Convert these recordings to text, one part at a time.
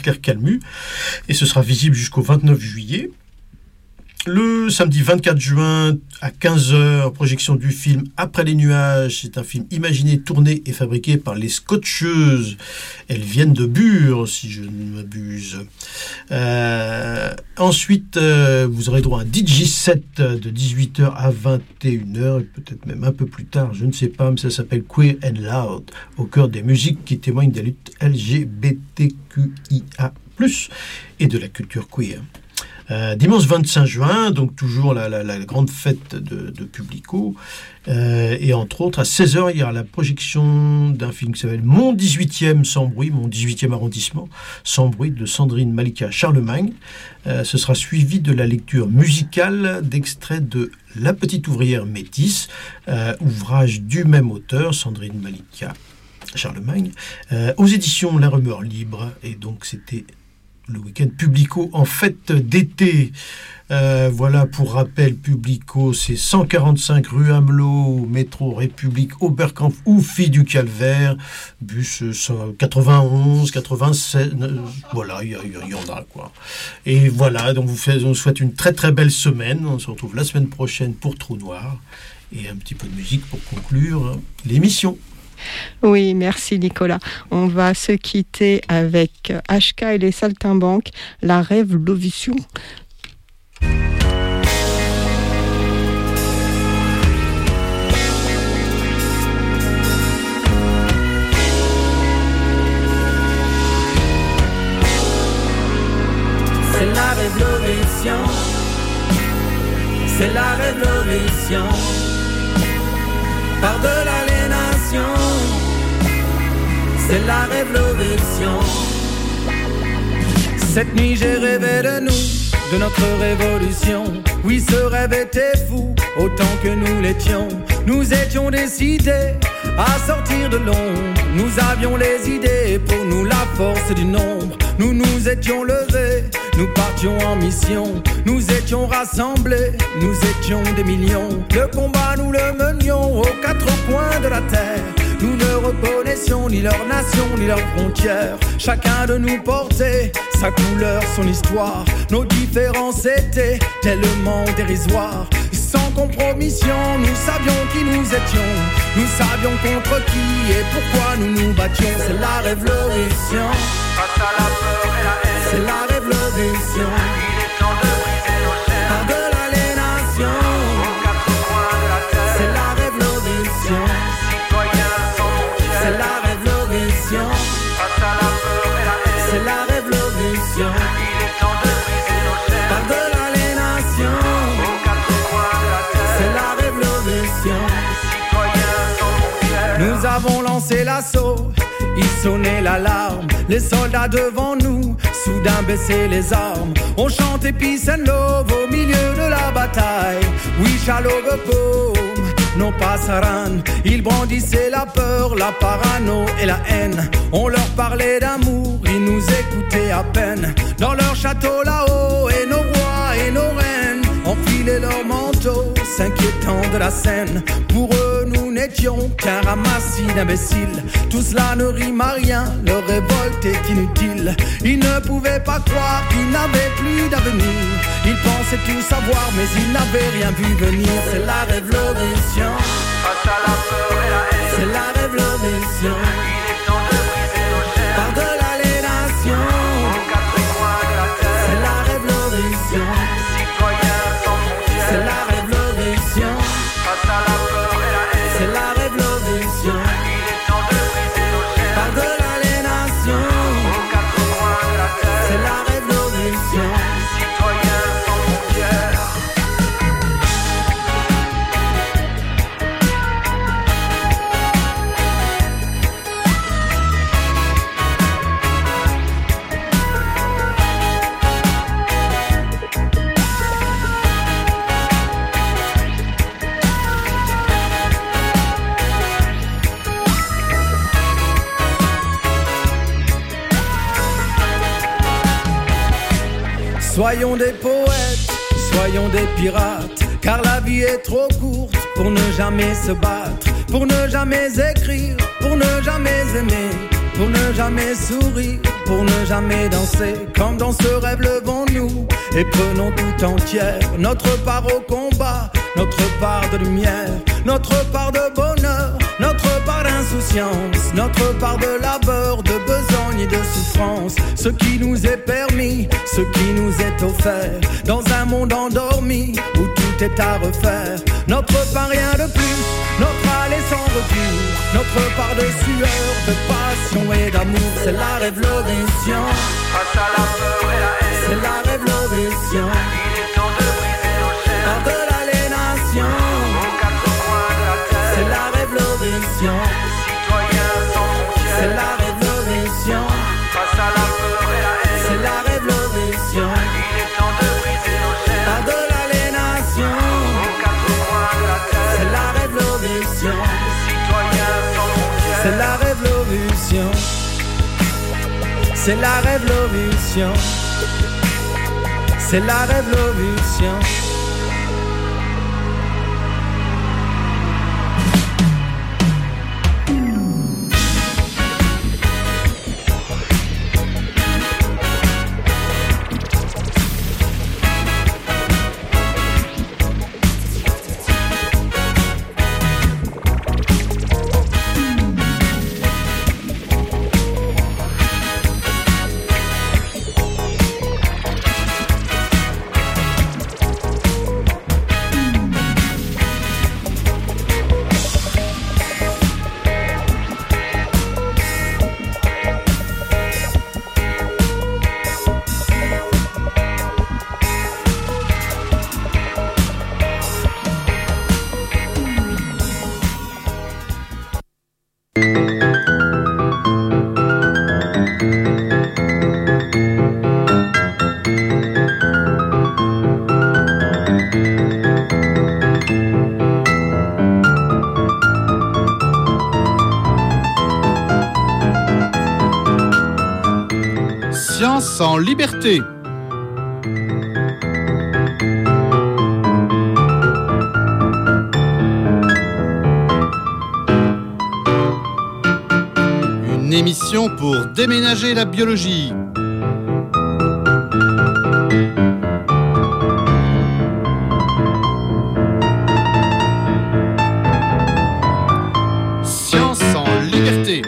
Claire Calmu, et ce sera visible jusqu'au 29 juillet. Le samedi 24 juin à 15h, projection du film Après les nuages. C'est un film imaginé, tourné et fabriqué par les Scotcheuses. Elles viennent de Bure, si je ne m'abuse. Ensuite, vous aurez droit à un DJ set de 18h à 21h, peut-être même un peu plus tard, je ne sais pas, mais ça s'appelle Queer and Loud, au cœur des musiques qui témoignent de la lutte LGBTQIA+, et de la culture queer. Dimanche 25 juin, donc toujours la grande fête de Publico, et entre autres à 16h il y aura la projection d'un film qui s'appelle Mon 18e sans bruit, mon 18e arrondissement sans bruit, de Sandrine Malika Charlemagne. Ce sera suivi de la lecture musicale d'extraits de La petite ouvrière métisse, ouvrage du même auteur, Sandrine Malika Charlemagne, aux éditions La Rumeur Libre, et donc c'était le week-end Publico en fête d'été. Voilà, pour rappel, Publico, c'est 145 rue Amelot, métro République, Oberkampf ou Filles du Calvaire, bus 91, 96, voilà, il y en a, quoi. Et voilà, donc on souhaite une très très belle semaine. On se retrouve la semaine prochaine pour Trou Noir, et un petit peu de musique pour conclure l'émission. Oui, merci Nicolas. On va se quitter avec HK et les Saltimbanques, La Révolution. C'est la révolution, c'est la révolution, par-delà les nations, c'est la révolution. Cette nuit j'ai rêvé de nous, de notre révolution. Oui, ce rêve était fou, autant que nous l'étions. Nous étions décidés à sortir de l'ombre. Nous avions les idées, pour nous la force du nombre. Nous nous étions levés, nous partions en mission. Nous étions rassemblés, nous étions des millions. Le combat nous le menions aux quatre coins de la terre. Nous ne reconnaissions ni leur nation ni leurs frontières. Chacun de nous portait sa couleur, son histoire. Nos différences étaient tellement dérisoires. Sans compromission, nous savions qui nous étions. Nous savions contre qui et pourquoi nous nous battions. C'est la révolution, face à la peur et la haine. C'est la révolution, il est temps de briser nos chaînes. Par-delà les nations, aux quatre coins de la terre. C'est la révolution, citoyens sans frontières. C'est la révolution, face à la peur et la haine. C'est la révolution, il est temps de briser nos chaînes. Par-delà les nations, aux quatre coins de la terre. C'est la révolution, citoyens sans frontières. Nous avons lancé l'assaut, il sonnait l'alarme. Les soldats devant nous, soudain baissaient les armes. On chantait Peace and Love au milieu de la bataille. We shall overcome, non pas Saran. Ils brandissaient la peur, la parano et la haine. On leur parlait d'amour, ils nous écoutaient à peine. Dans leur château là-haut, et nos rois et nos reines enfilaient leurs manteaux, s'inquiétant de la scène. Pour eux, nous n'étions qu'un ramassis d'imbéciles. Tout cela ne rime à rien, leur révolte est inutile. Ils ne pouvaient pas croire qu'ils n'avaient plus d'avenir. Ils pensaient tout savoir, mais ils n'avaient rien vu venir. C'est la révolution, face à la peur et la haine. C'est la révolution, il est temps de briser nos chaînes. Par-delà les nations, aux quatre coins de la terre. C'est la révolution, citoyens sans frontières. C'est la révolution, face à la peur et la haine. C'est la révolution, il est temps de briser nos chaînes. Par-delà les nations, aux quatre coins de la terre. C'est la révolution, citoyens sans frontières. Soyons des poètes, soyons des pirates, car la vie est trop courte pour ne jamais se battre, pour ne jamais écrire, pour ne jamais aimer, pour ne jamais sourire, pour ne jamais danser. Comme dans ce rêve, levons-nous et prenons tout entière notre part au combat, notre part de lumière, notre part de bonheur, notre part d'insouciance, notre part de labeur, de besogne et de souffrance. Ce qui nous est permis, ce qui nous est offert, dans un monde endormi où tout est à refaire. Notre part, rien de plus, notre aller sans recul, notre part de sueur, de passion et d'amour. C'est la révolution. Face à la peur et la haine, c'est la révolution. il est temps de briser nos chaînes. Par de l'aliénation, Aux quatre coins de la terre, c'est la révolution. citoyens sans frontières. C'est la révolution. Face à la peur et la haine, C'est la révolution. il est temps de briser nos chaînes. Par de l'aliénation, Aux quatre coins de la terre, c'est la révolution. citoyens sans frontières. C'est la révolution. C'est la révolution. C'est la révolution. Science en liberté. Une émission pour déménager la biologie. Science en liberté.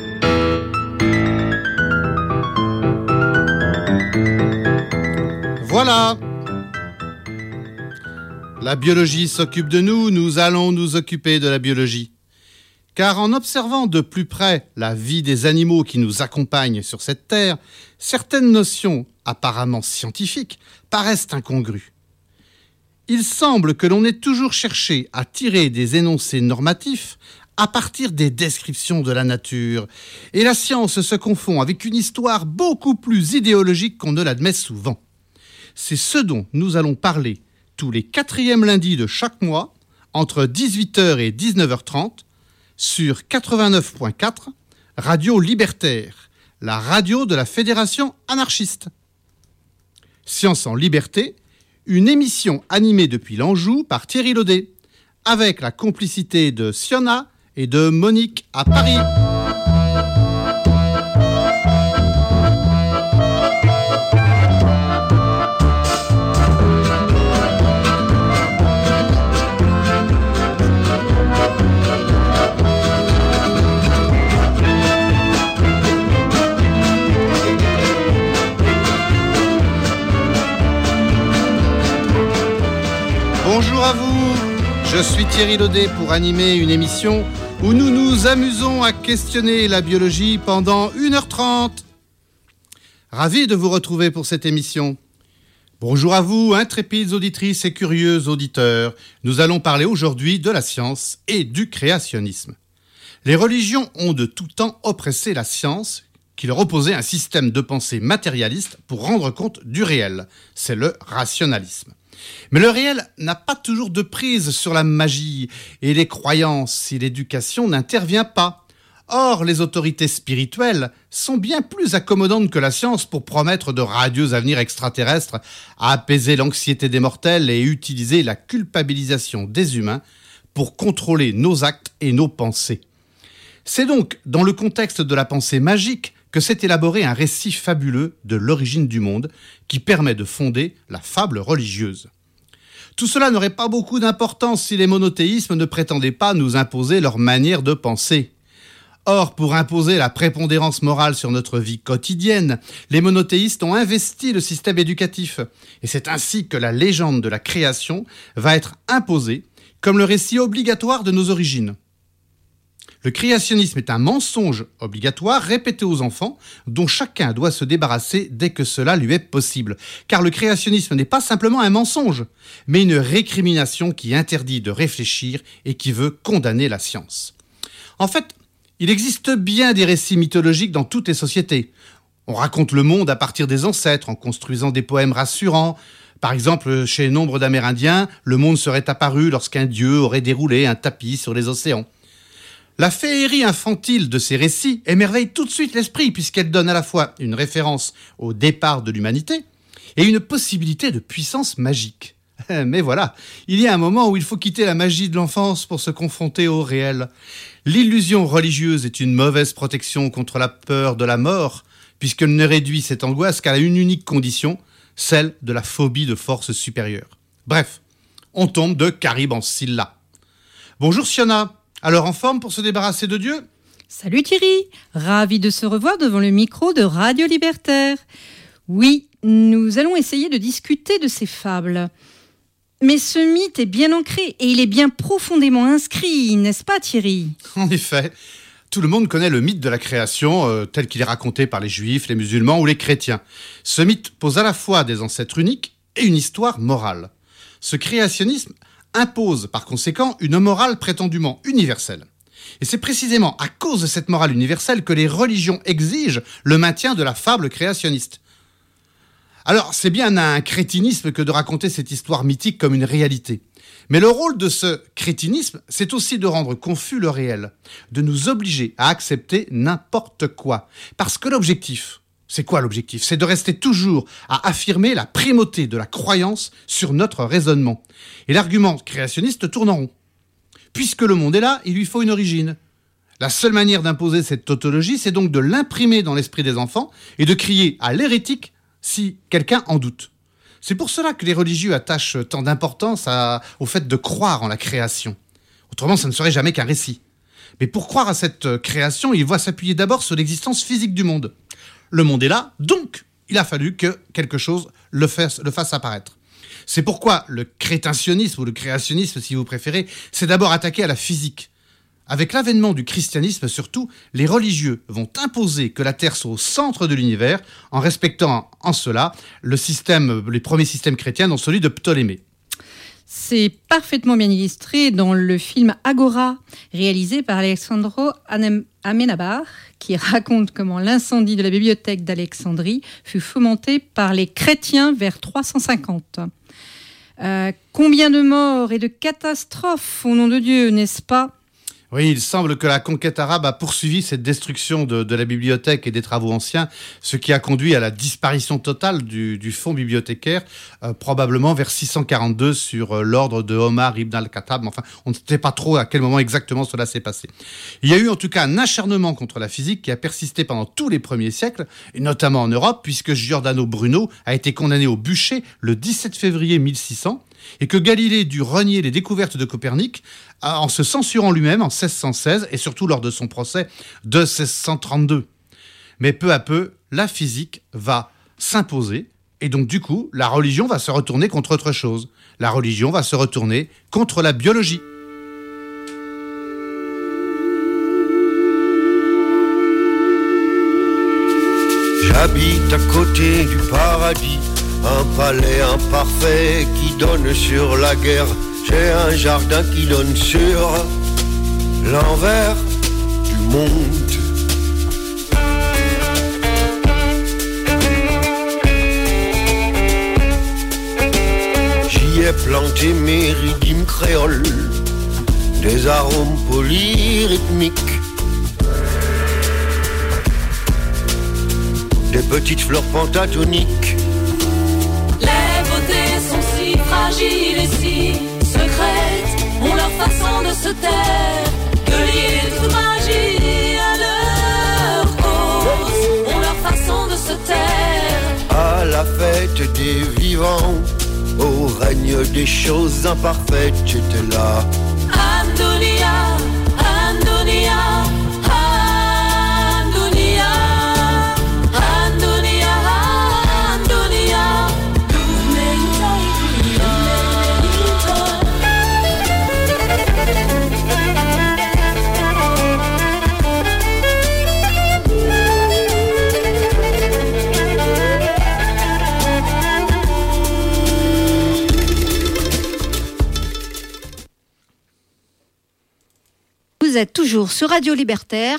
Voilà. La biologie s'occupe de nous, nous allons nous occuper de la biologie. Car en observant de plus près la vie des animaux qui nous accompagnent sur cette terre, certaines notions apparemment scientifiques paraissent incongrues. Il semble que l'on ait toujours cherché à tirer des énoncés normatifs à partir des descriptions de la nature, et la science se confond avec une histoire beaucoup plus idéologique qu'on ne l'admet souvent. C'est ce dont nous allons parler tous les 4e lundis de chaque mois, entre 18h et 19h30, sur 89.4, Radio Libertaire, la radio de la Fédération anarchiste. Science en liberté, une émission animée depuis l'Anjou par Thierry Laudet, avec la complicité de Siona et de Monique à Paris. Bonjour à vous, je suis Thierry Laudet pour animer une émission où nous nous amusons à questionner la biologie pendant 1h30. Ravi de vous retrouver pour cette émission. Bonjour à vous, intrépides auditrices et curieux auditeurs. Nous allons parler aujourd'hui de la science et du créationnisme. Les religions ont de tout temps oppressé la science, qui leur opposait un système de pensée matérialiste pour rendre compte du réel. C'est le rationalisme. Mais le réel n'a pas toujours de prise sur la magie et les croyances si l'éducation n'intervient pas. Or, les autorités spirituelles sont bien plus accommodantes que la science pour promettre de radieux avenirs extraterrestres, à apaiser l'anxiété des mortels et utiliser la culpabilisation des humains pour contrôler nos actes et nos pensées. C'est donc dans le contexte de la pensée magique que s'est élaboré un récit fabuleux de l'origine du monde qui permet de fonder la fable religieuse. Tout cela n'aurait pas beaucoup d'importance si les monothéismes ne prétendaient pas nous imposer leur manière de penser. Or, pour imposer la prépondérance morale sur notre vie quotidienne, les monothéistes ont investi le système éducatif. Et c'est ainsi que la légende de la création va être imposée comme le récit obligatoire de nos origines. Le créationnisme est un mensonge obligatoire répété aux enfants dont chacun doit se débarrasser dès que cela lui est possible. Car le créationnisme n'est pas simplement un mensonge, mais une récrimination qui interdit de réfléchir et qui veut condamner la science. En fait, il existe bien des récits mythologiques dans toutes les sociétés. On raconte le monde à partir des ancêtres en construisant des poèmes rassurants. Par exemple, chez nombre d'Amérindiens, le monde serait apparu lorsqu'un dieu aurait déroulé un tapis sur les océans. La féerie infantile de ces récits émerveille tout de suite l'esprit puisqu'elle donne à la fois une référence au départ de l'humanité et une possibilité de puissance magique. Mais voilà, il y a un moment où il faut quitter la magie de l'enfance pour se confronter au réel. L'illusion religieuse est une mauvaise protection contre la peur de la mort puisqu'elle ne réduit cette angoisse qu'à une unique condition, celle de la phobie de forces supérieures. Bref, on tombe de Caribe en Scylla. Bonjour Siona. Alors en forme pour se débarrasser de Dieu ? Salut Thierry, ravi de se revoir devant le micro de Radio Libertaire. Oui, nous allons essayer de discuter de ces fables. Mais ce mythe est bien ancré et il est bien profondément inscrit, n'est-ce pas Thierry ? En effet, tout le monde connaît le mythe de la création tel qu'il est raconté par les juifs, les musulmans ou les chrétiens. Ce mythe pose à la fois des ancêtres uniques et une histoire morale. Ce créationnisme impose par conséquent une morale prétendument universelle. Et c'est précisément à cause de cette morale universelle que les religions exigent le maintien de la fable créationniste. Alors, c'est bien un crétinisme que de raconter cette histoire mythique comme une réalité. Mais le rôle de ce crétinisme, c'est aussi de rendre confus le réel, de nous obliger à accepter n'importe quoi. Parce que l'objectif, c'est quoi l'objectif ? C'est de rester toujours à affirmer la primauté de la croyance sur notre raisonnement. Et l'argument créationniste tourne en rond. Puisque le monde est là, il lui faut une origine. La seule manière d'imposer cette tautologie, c'est donc de l'imprimer dans l'esprit des enfants et de crier à l'hérétique si quelqu'un en doute. C'est pour cela que les religieux attachent tant d'importance au fait de croire en la création. Autrement, ça ne serait jamais qu'un récit. Mais pour croire à cette création, ils voient s'appuyer d'abord sur l'existence physique du monde. Le monde est là, donc il a fallu que quelque chose le fasse apparaître. C'est pourquoi le crétationnisme, ou le créationnisme si vous préférez, c'est d'abord attaqué à la physique. Avec l'avènement du christianisme surtout, les religieux vont imposer que la Terre soit au centre de l'univers en respectant en cela les premiers systèmes chrétiens, dont celui de Ptolémée. C'est parfaitement bien illustré dans le film Agora, réalisé par Alexandro Amenábar, qui raconte comment l'incendie de la bibliothèque d'Alexandrie fut fomenté par les chrétiens vers 350. Combien de morts et de catastrophes au nom de Dieu, n'est-ce pas ? Oui, il semble que la conquête arabe a poursuivi cette destruction de la bibliothèque et des travaux anciens, ce qui a conduit à la disparition totale du fonds bibliothécaire, probablement vers 642 sur l'ordre de Omar ibn al-Khattab. Enfin, on ne sait pas trop à quel moment exactement cela s'est passé. Il y a eu en tout cas un acharnement contre la physique qui a persisté pendant tous les premiers siècles, et notamment en Europe, puisque Giordano Bruno a été condamné au bûcher le 17 février 1600, et que Galilée dut renier les découvertes de Copernic en se censurant lui-même en 1616 et surtout lors de son procès de 1632. Mais peu à peu, la physique va s'imposer et donc du coup, la religion va se retourner contre autre chose. La religion va se retourner contre la biologie. J'habite à côté du paradis, un palais imparfait qui donne sur la guerre. J'ai un jardin qui donne sur l'envers du monde. J'y ai planté mes rythmes créoles, des arômes polyrythmiques, des petites fleurs pentatoniques. Les beautés sont si fragiles et si secrètes, ont leur façon de se taire, que lier toute magie à leur cause. cette terre. À la fête des vivants, au règne des choses imparfaites, j'étais là. Andonia, Andonia, Andonia, Andonia, Andonia. Vous êtes toujours sur Radio Libertaire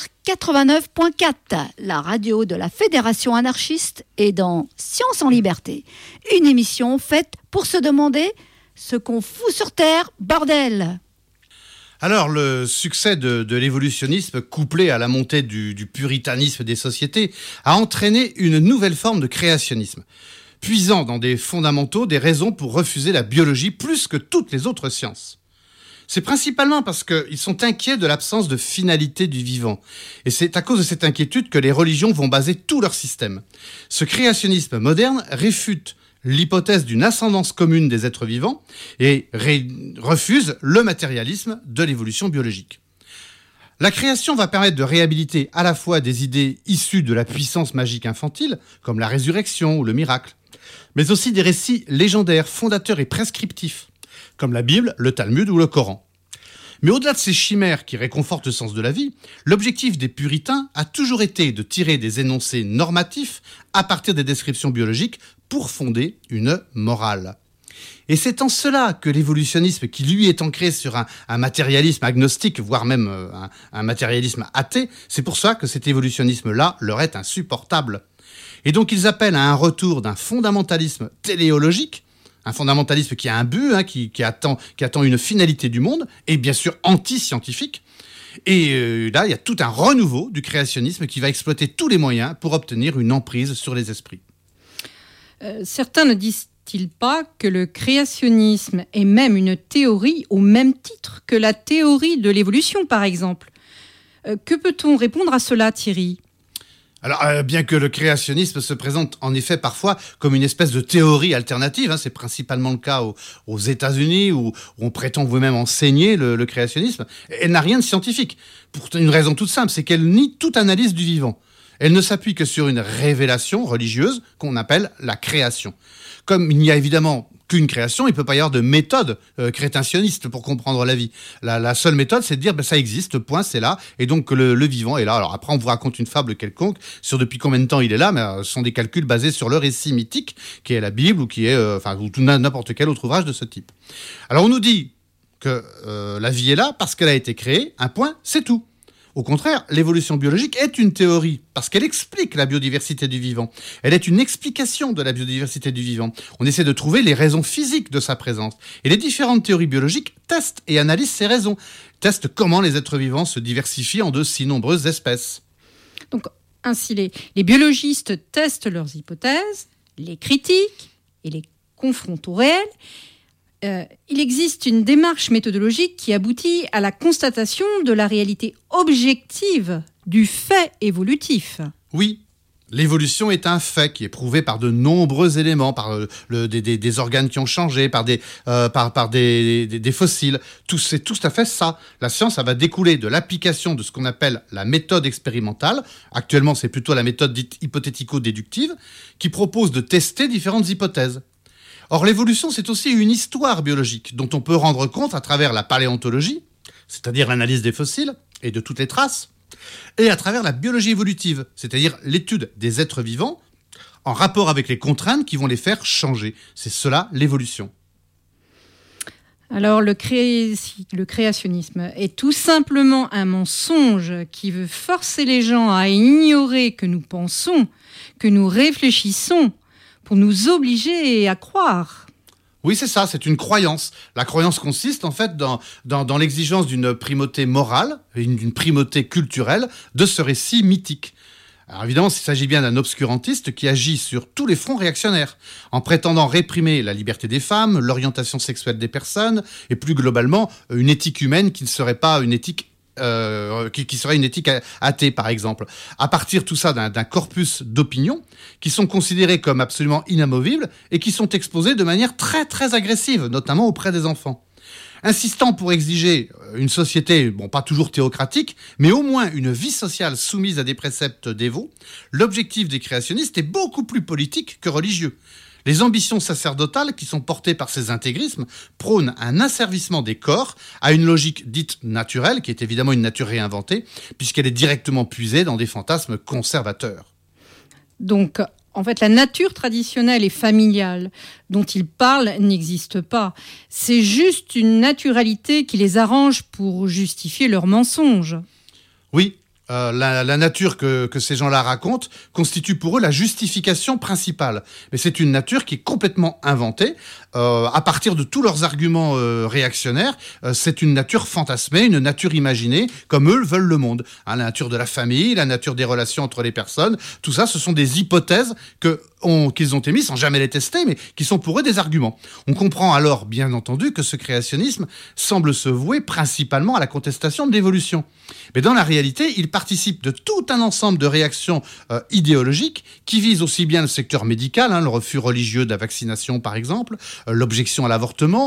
89.4, la radio de la Fédération anarchiste, et dans Science en Liberté, une émission faite pour se demander ce qu'on fout sur Terre, bordel. Alors, le succès de l'évolutionnisme, couplé à la montée du puritanisme des sociétés, a entraîné une nouvelle forme de créationnisme, puisant dans des fondamentaux des raisons pour refuser la biologie plus que toutes les autres sciences. C'est principalement parce qu'ils sont inquiets de l'absence de finalité du vivant. Et c'est à cause de cette inquiétude que les religions vont baser tout leur système. Ce créationnisme moderne réfute l'hypothèse d'une ascendance commune des êtres vivants et refuse le matérialisme de l'évolution biologique. La création va permettre de réhabiliter à la fois des idées issues de la puissance magique infantile, comme la résurrection ou le miracle, mais aussi des récits légendaires, fondateurs et prescriptifs, comme la Bible, le Talmud ou le Coran. Mais au-delà de ces chimères qui réconfortent le sens de la vie, l'objectif des puritains a toujours été de tirer des énoncés normatifs à partir des descriptions biologiques pour fonder une morale. Et c'est en cela que l'évolutionnisme, qui lui est ancré sur un matérialisme agnostique, voire même un matérialisme athée, c'est pour ça que cet évolutionnisme-là leur est insupportable. Et donc ils appellent à un retour d'un fondamentalisme téléologique, un fondamentalisme qui a un but, qui attend une finalité du monde, et bien sûr anti-scientifique. Et là, il y a tout un renouveau du créationnisme qui va exploiter tous les moyens pour obtenir une emprise sur les esprits. Certains ne disent-ils pas que le créationnisme est même une théorie au même titre que la théorie de l'évolution, par exemple ? Que peut-on répondre à cela, Thierry ? Alors, bien que le créationnisme se présente en effet parfois comme une espèce de théorie alternative, c'est principalement le cas aux États-Unis où on prétend vous-même enseigner le créationnisme, elle n'a rien de scientifique. Pour une raison toute simple, c'est qu'elle nie toute analyse du vivant. Elle ne s'appuie que sur une révélation religieuse qu'on appelle la création. Comme il n'y a évidemment qu'une création, il ne peut pas y avoir de méthode crétationniste pour comprendre la vie. La seule méthode, c'est de dire ça existe, point, c'est là, et donc le vivant est là. Alors après, on vous raconte une fable quelconque sur depuis combien de temps il est là, mais ce sont des calculs basés sur le récit mythique, qui est la Bible ou qui est ou n'importe quel autre ouvrage de ce type. Alors on nous dit que la vie est là parce qu'elle a été créée, un point, c'est tout. Au contraire, l'évolution biologique est une théorie parce qu'elle explique la biodiversité du vivant. Elle est une explication de la biodiversité du vivant. On essaie de trouver les raisons physiques de sa présence. Et les différentes théories biologiques testent et analysent ces raisons. Testent comment les êtres vivants se diversifient en de si nombreuses espèces. Donc, ainsi, les biologistes testent leurs hypothèses, les critiquent et les confrontent au réel. Il existe une démarche méthodologique qui aboutit à la constatation de la réalité objective du fait évolutif. Oui, l'évolution est un fait qui est prouvé par de nombreux éléments, par des organes qui ont changé, par des fossiles. C'est tout à fait ça. La science, ça va découler de l'application de ce qu'on appelle la méthode expérimentale. Actuellement, c'est plutôt la méthode dite hypothético-déductive, qui propose de tester différentes hypothèses. Or, l'évolution, c'est aussi une histoire biologique dont on peut rendre compte à travers la paléontologie, c'est-à-dire l'analyse des fossiles et de toutes les traces, et à travers la biologie évolutive, c'est-à-dire l'étude des êtres vivants en rapport avec les contraintes qui vont les faire changer. C'est cela, l'évolution. Alors, le créationnisme est tout simplement un mensonge qui veut forcer les gens à ignorer que nous pensons, que nous réfléchissons, pour nous obliger à croire. Oui, c'est ça, c'est une croyance. La croyance consiste en fait dans l'exigence d'une primauté morale, d'une primauté culturelle de ce récit mythique. Alors évidemment, il s'agit bien d'un obscurantiste qui agit sur tous les fronts réactionnaires, en prétendant réprimer la liberté des femmes, l'orientation sexuelle des personnes, et plus globalement, une éthique humaine qui ne serait pas une éthique qui serait une éthique athée, par exemple, à partir tout ça d'un corpus d'opinions qui sont considérées comme absolument inamovibles et qui sont exposées de manière très très agressive, notamment auprès des enfants. Insistant pour exiger une société, bon, pas toujours théocratique, mais au moins une vie sociale soumise à des préceptes dévots, l'objectif des créationnistes est beaucoup plus politique que religieux. Les ambitions sacerdotales qui sont portées par ces intégrismes prônent un asservissement des corps à une logique dite naturelle, qui est évidemment une nature réinventée, puisqu'elle est directement puisée dans des fantasmes conservateurs. Donc, en fait, la nature traditionnelle et familiale dont ils parlent n'existe pas. C'est juste une naturalité qui les arrange pour justifier leurs mensonges. Oui, la nature que ces gens-là racontent constitue pour eux la justification principale. Mais c'est une nature qui est complètement inventée à partir de tous leurs arguments réactionnaires. C'est une nature fantasmée, une nature imaginée, comme eux veulent le monde. La nature de la famille, la nature des relations entre les personnes, tout ça, ce sont des hypothèses qu'ils ont émises sans jamais les tester, mais qui sont pour eux des arguments. On comprend alors, bien entendu, que ce créationnisme semble se vouer principalement à la contestation de l'évolution. Mais dans la réalité, il participe de tout un ensemble de réactions idéologiques qui visent aussi bien le secteur médical, le refus religieux de la vaccination par exemple, l'objection à l'avortement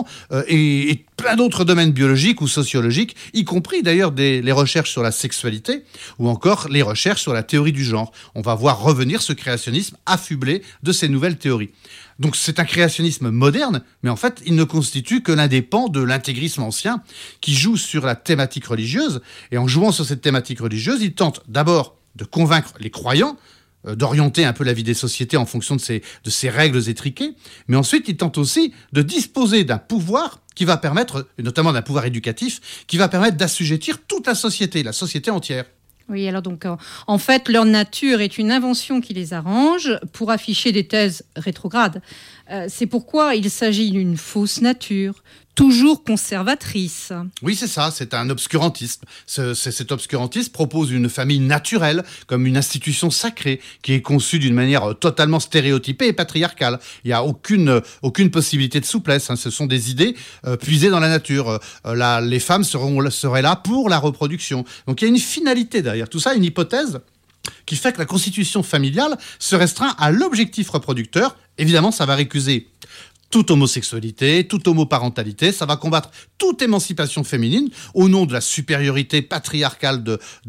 et plein d'autres domaines biologiques ou sociologiques, y compris d'ailleurs les recherches sur la sexualité ou encore les recherches sur la théorie du genre. On va voir revenir ce créationnisme affublé de ces nouvelles théories. Donc c'est un créationnisme moderne, mais en fait, il ne constitue que l'un des pans de l'intégrisme ancien qui joue sur la thématique religieuse. Et en jouant sur cette thématique religieuse, il tente d'abord de convaincre les croyants, d'orienter un peu la vie des sociétés en fonction de ces règles étriquées, mais ensuite, il tente aussi de disposer d'un pouvoir qui va permettre, notamment d'un pouvoir éducatif, qui va permettre d'assujettir toute la société entière. Oui, alors donc, en fait, leur nature est une invention qui les arrange pour afficher des thèses rétrogrades. C'est pourquoi il s'agit d'une fausse nature, toujours conservatrice. Oui, c'est ça, c'est un obscurantisme. Cet obscurantisme propose une famille naturelle comme une institution sacrée qui est conçue d'une manière totalement stéréotypée et patriarcale. Il n'y a aucune possibilité de souplesse. Ce sont des idées puisées dans la nature. Les femmes seraient là pour la reproduction. Donc il y a une finalité derrière tout ça, une hypothèse qui fait que la constitution familiale se restreint à l'objectif reproducteur. Évidemment, ça va récuser toute homosexualité, toute homoparentalité, ça va combattre toute émancipation féminine au nom de la supériorité patriarcale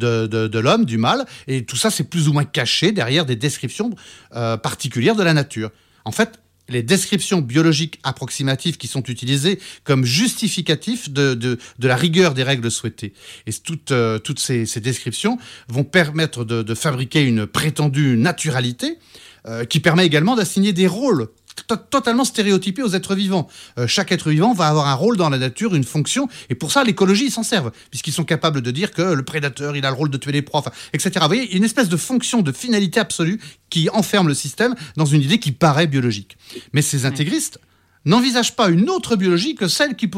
de l'homme, du mâle, et tout ça c'est plus ou moins caché derrière des descriptions particulières de la nature. En fait, les descriptions biologiques approximatives qui sont utilisées comme justificatifs de la rigueur des règles souhaitées. Et toutes ces descriptions vont permettre de fabriquer une prétendue naturalité qui permet également d'assigner des rôles totalement stéréotypés aux êtres vivants. Chaque être vivant va avoir un rôle dans la nature, une fonction, et pour ça, l'écologie, ils s'en servent, puisqu'ils sont capables de dire que le prédateur, il a le rôle de tuer les proies, etc. Vous voyez, une espèce de fonction, de finalité absolue qui enferme le système dans une idée qui paraît biologique. Mais ces intégristes n'envisagent pas une autre biologie que celle qui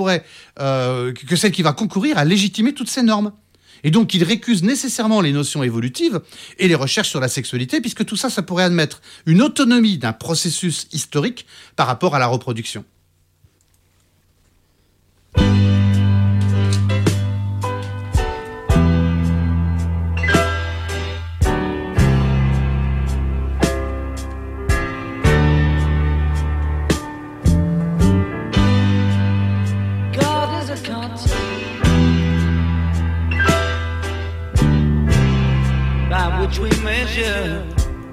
va concourir à légitimer toutes ces normes. Et donc, il récuse nécessairement les notions évolutives et les recherches sur la sexualité, puisque tout ça, ça pourrait admettre une autonomie d'un processus historique par rapport à la reproduction. Which we measure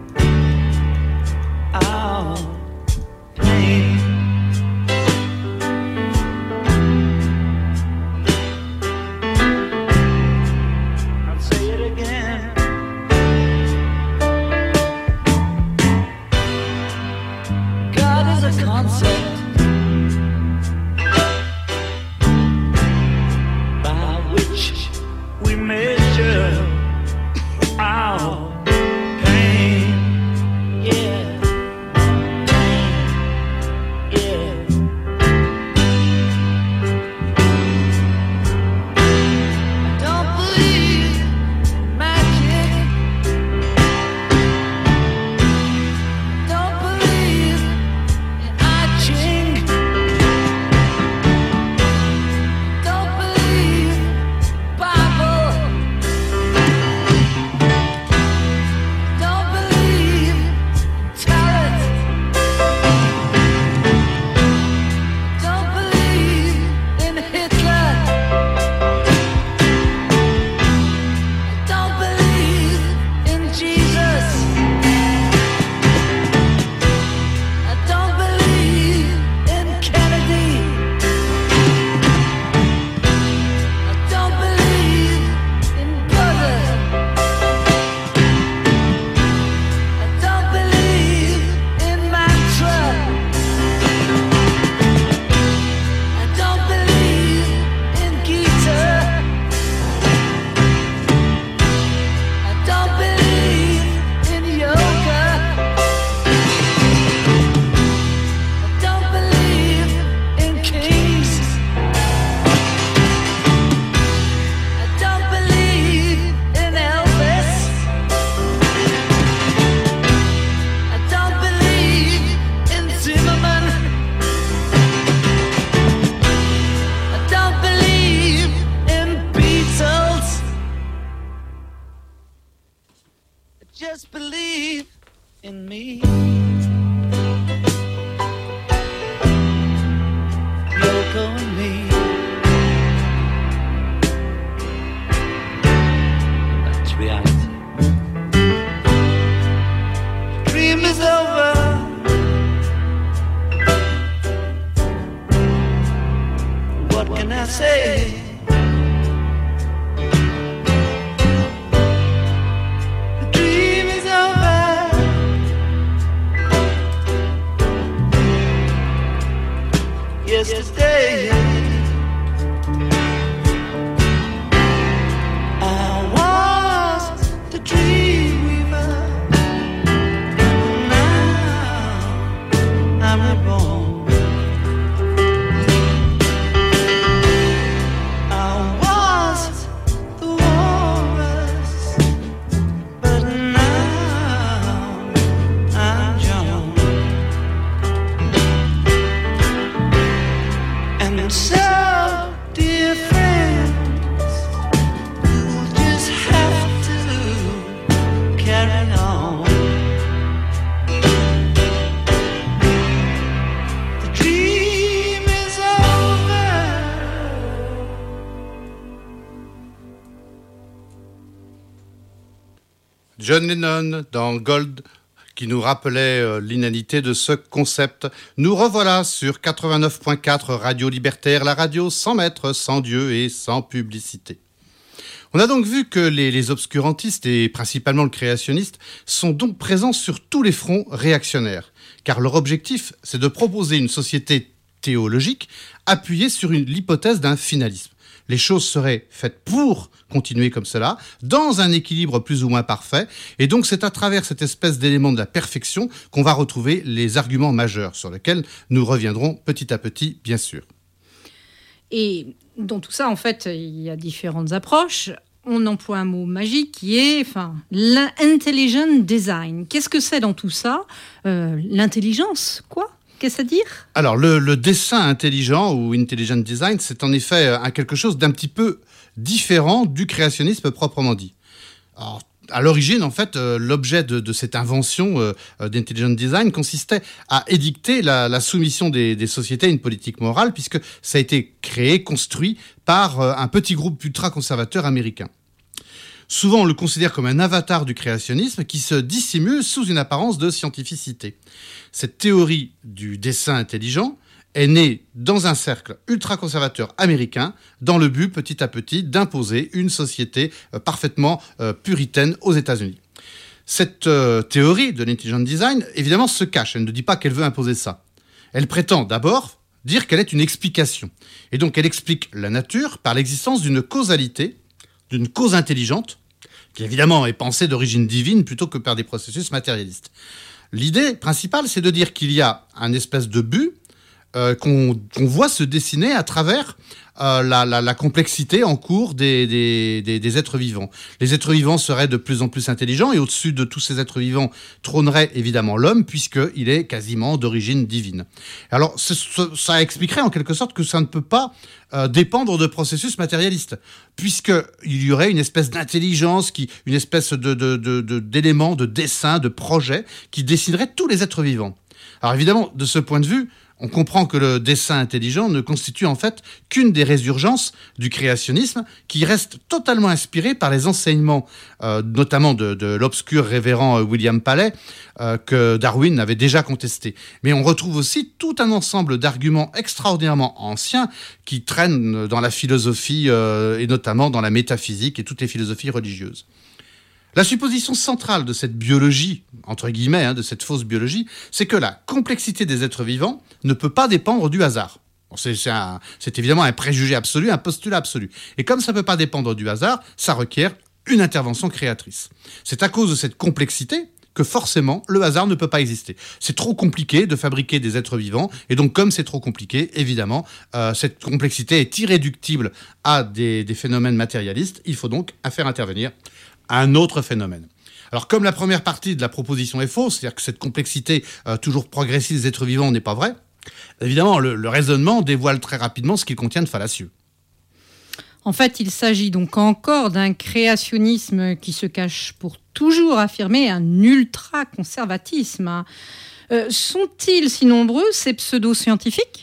our pain. I'll say it again. God is a concept by which we measure our pain, yeah, yeah. I don't believe in magic. Don't believe in I change. say the dream is over. Yesterday I was the dream weaver. Now I'm reborn. So, dear friends, you'll just have to carry on. The dream is over. John Lennon dans Gold, qui nous rappelait l'inanité de ce concept. Nous revoilà sur 89.4 Radio Libertaire, la radio sans maître, sans Dieu et sans publicité. On a donc vu que les obscurantistes et principalement le créationniste sont donc présents sur tous les fronts réactionnaires, car leur objectif, c'est de proposer une société théologique appuyée sur l'hypothèse d'un finalisme. Les choses seraient faites pour continuer comme cela, dans un équilibre plus ou moins parfait. Et donc, c'est à travers cette espèce d'élément de la perfection qu'on va retrouver les arguments majeurs, sur lesquels nous reviendrons petit à petit, bien sûr. Et dans tout ça, en fait, il y a différentes approches. On emploie un mot magique qui est l'intelligent design. Qu'est-ce que c'est dans tout ça ? L'intelligence, quoi ? Qu'est-ce à dire ? Alors, le dessin intelligent ou intelligent design, c'est en effet quelque chose d'un petit peu différent du créationnisme proprement dit. Alors, à l'origine, en fait, l'objet de cette invention d'intelligent design consistait à édicter la soumission des sociétés à une politique morale, puisque ça a été créé, construit par un petit groupe ultra-conservateur américain. Souvent, on le considère comme un avatar du créationnisme qui se dissimule sous une apparence de scientificité. Cette théorie du dessin intelligent est née dans un cercle ultra-conservateur américain dans le but, petit à petit, d'imposer une société parfaitement puritaine aux États-Unis. Cette théorie de l'intelligent design, évidemment, se cache. Elle ne dit pas qu'elle veut imposer ça. Elle prétend d'abord dire qu'elle est une explication. Et donc, elle explique la nature par l'existence d'une causalité, d'une cause intelligente, qui évidemment est pensée d'origine divine plutôt que par des processus matérialistes. L'idée principale, c'est de dire qu'il y a un espèce de but qu'on voit se dessiner à travers la complexité en cours des êtres vivants. Les êtres vivants seraient de plus en plus intelligents et au-dessus de tous ces êtres vivants trônerait évidemment l'homme puisqu'il est quasiment d'origine divine. Alors ça expliquerait en quelque sorte que ça ne peut pas dépendre de processus matérialistes puisqu'il y aurait une espèce d'intelligence, une espèce d'élément, de dessin, de projet qui dessinerait tous les êtres vivants. Alors évidemment, de ce point de vue, on comprend que le dessin intelligent ne constitue en fait qu'une des résurgences du créationnisme qui reste totalement inspiré par les enseignements, notamment de l'obscur révérend William Paley, que Darwin avait déjà contesté. Mais on retrouve aussi tout un ensemble d'arguments extraordinairement anciens qui traînent dans la philosophie et notamment dans la métaphysique et toutes les philosophies religieuses. La supposition centrale de cette biologie, entre guillemets, de cette fausse biologie, c'est que la complexité des êtres vivants ne peut pas dépendre du hasard. Bon, c'est évidemment un préjugé absolu, un postulat absolu. Et comme ça ne peut pas dépendre du hasard, ça requiert une intervention créatrice. C'est à cause de cette complexité que forcément, le hasard ne peut pas exister. C'est trop compliqué de fabriquer des êtres vivants, et donc comme c'est trop compliqué, évidemment, cette complexité est irréductible à des phénomènes matérialistes. Il faut donc faire intervenir un autre phénomène. Alors, comme la première partie de la proposition est fausse, c'est-à-dire que cette complexité toujours progressive des êtres vivants n'est pas vraie, évidemment, le raisonnement dévoile très rapidement ce qu'il contient de fallacieux. En fait, il s'agit donc encore d'un créationnisme qui se cache pour toujours affirmer un ultra-conservatisme. Sont-ils si nombreux, ces pseudo-scientifiques ?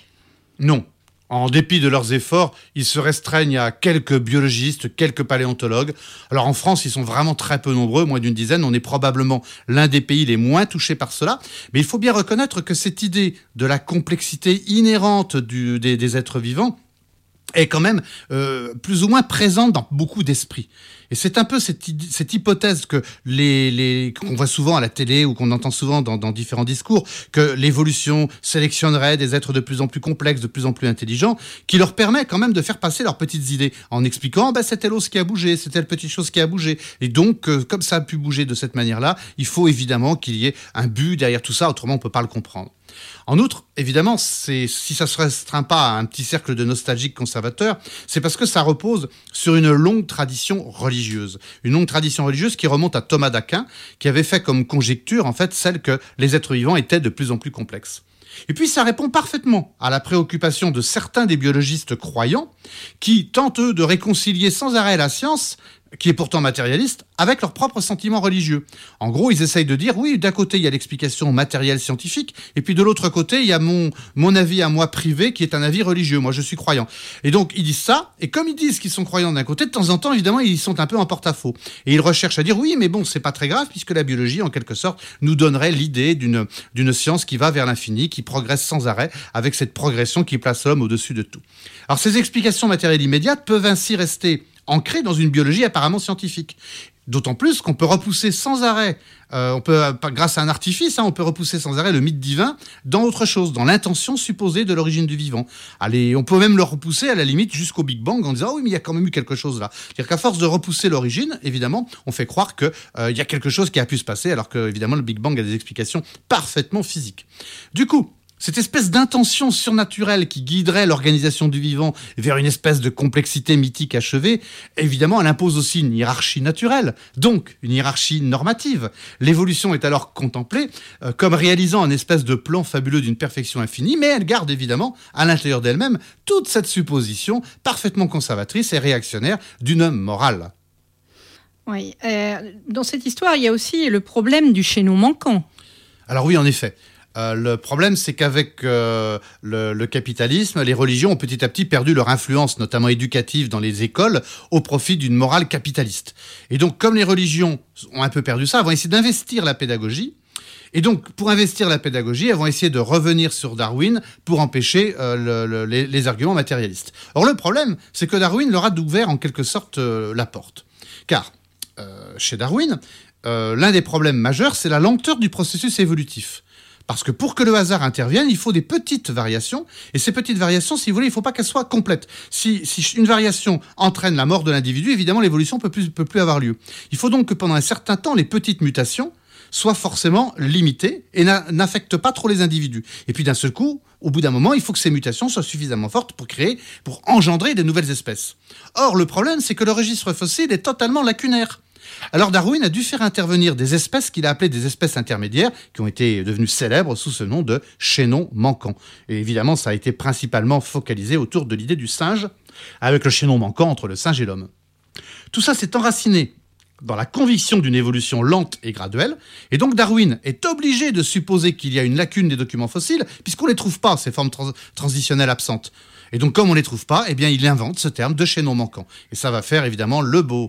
Non. En dépit de leurs efforts, ils se restreignent à quelques biologistes, quelques paléontologues. Alors en France, ils sont vraiment très peu nombreux, moins d'une dizaine. On est probablement l'un des pays les moins touchés par cela. Mais il faut bien reconnaître que cette idée de la complexité inhérente des êtres vivants est quand même plus ou moins présente dans beaucoup d'esprits. Et c'est un peu cette hypothèse que qu'on voit souvent à la télé ou qu'on entend souvent dans différents discours, que l'évolution sélectionnerait des êtres de plus en plus complexes, de plus en plus intelligents, qui leur permet quand même de faire passer leurs petites idées en expliquant c'est telle chose qui a bougé, c'est telle petite chose qui a bougé. Et donc, comme ça a pu bouger de cette manière-là, il faut évidemment qu'il y ait un but derrière tout ça, autrement on ne peut pas le comprendre. En outre, évidemment, si ça ne se restreint pas à un petit cercle de nostalgiques conservateurs, c'est parce que ça repose sur une longue tradition religieuse. Une longue tradition religieuse qui remonte à Thomas d'Aquin, qui avait fait comme conjecture, en fait, celle que les êtres vivants étaient de plus en plus complexes. Et puis ça répond parfaitement à la préoccupation de certains des biologistes croyants qui tentent, eux, de réconcilier sans arrêt la science, qui est pourtant matérialiste, avec leurs propres sentiments religieux. En gros, ils essayent de dire, oui, d'un côté, il y a l'explication matérielle scientifique, et puis de l'autre côté, il y a mon avis à moi privé, qui est un avis religieux. Moi, je suis croyant. Et donc, ils disent ça, et comme ils disent qu'ils sont croyants d'un côté, de temps en temps, évidemment, ils sont un peu en porte-à-faux. Et ils recherchent à dire, oui, mais bon, c'est pas très grave, puisque la biologie, en quelque sorte, nous donnerait l'idée d'une science qui va vers l'infini, qui progresse sans arrêt, avec cette progression qui place l'homme au-dessus de tout. Alors, ces explications matérielles immédiates peuvent ainsi rester ancré dans une biologie apparemment scientifique. D'autant plus qu'on peut repousser sans arrêt, grâce à un artifice, on peut repousser sans arrêt le mythe divin dans autre chose, dans l'intention supposée de l'origine du vivant. Allez, on peut même le repousser à la limite jusqu'au Big Bang en disant oui, mais il y a quand même eu quelque chose là. C'est-à-dire qu'à force de repousser l'origine, évidemment, on fait croire que il y a quelque chose qui a pu se passer, alors que évidemment le Big Bang a des explications parfaitement physiques. Du coup, cette espèce d'intention surnaturelle qui guiderait l'organisation du vivant vers une espèce de complexité mythique achevée, évidemment, elle impose aussi une hiérarchie naturelle, donc une hiérarchie normative. L'évolution est alors contemplée comme réalisant un espèce de plan fabuleux d'une perfection infinie, mais elle garde évidemment à l'intérieur d'elle-même toute cette supposition parfaitement conservatrice et réactionnaire d'une morale. Oui, dans cette histoire, il y a aussi le problème du chaînon manquant. Alors oui, en effet. Le problème, c'est qu'avec le capitalisme, les religions ont petit à petit perdu leur influence, notamment éducative dans les écoles, au profit d'une morale capitaliste. Et donc, comme les religions ont un peu perdu ça, elles vont essayer d'investir la pédagogie. Et donc, pour investir la pédagogie, elles vont essayer de revenir sur Darwin pour empêcher les arguments matérialistes. Or, le problème, c'est que Darwin leur a ouvert en quelque sorte la porte. Car, chez Darwin, l'un des problèmes majeurs, c'est la lenteur du processus évolutif. Parce que pour que le hasard intervienne, il faut des petites variations. Et ces petites variations, si vous voulez, il ne faut pas qu'elles soient complètes. Si une variation entraîne la mort de l'individu, évidemment, l'évolution peut plus avoir lieu. Il faut donc que pendant un certain temps, les petites mutations soient forcément limitées et n'affectent pas trop les individus. Et puis d'un seul coup, au bout d'un moment, il faut que ces mutations soient suffisamment fortes pour engendrer de nouvelles espèces. Or, le problème, c'est que le registre fossile est totalement lacunaire. Alors Darwin a dû faire intervenir des espèces qu'il a appelées des espèces intermédiaires, qui ont été devenues célèbres sous ce nom de chaînon manquant. Et évidemment, ça a été principalement focalisé autour de l'idée du singe, avec le chaînon manquant entre le singe et l'homme. Tout ça s'est enraciné dans la conviction d'une évolution lente et graduelle, et donc Darwin est obligé de supposer qu'il y a une lacune des documents fossiles, puisqu'on ne les trouve pas, ces formes transitionnelles absentes. Et donc, comme on ne les trouve pas, eh bien, il invente ce terme de chaînon manquant. Et ça va faire, évidemment, tout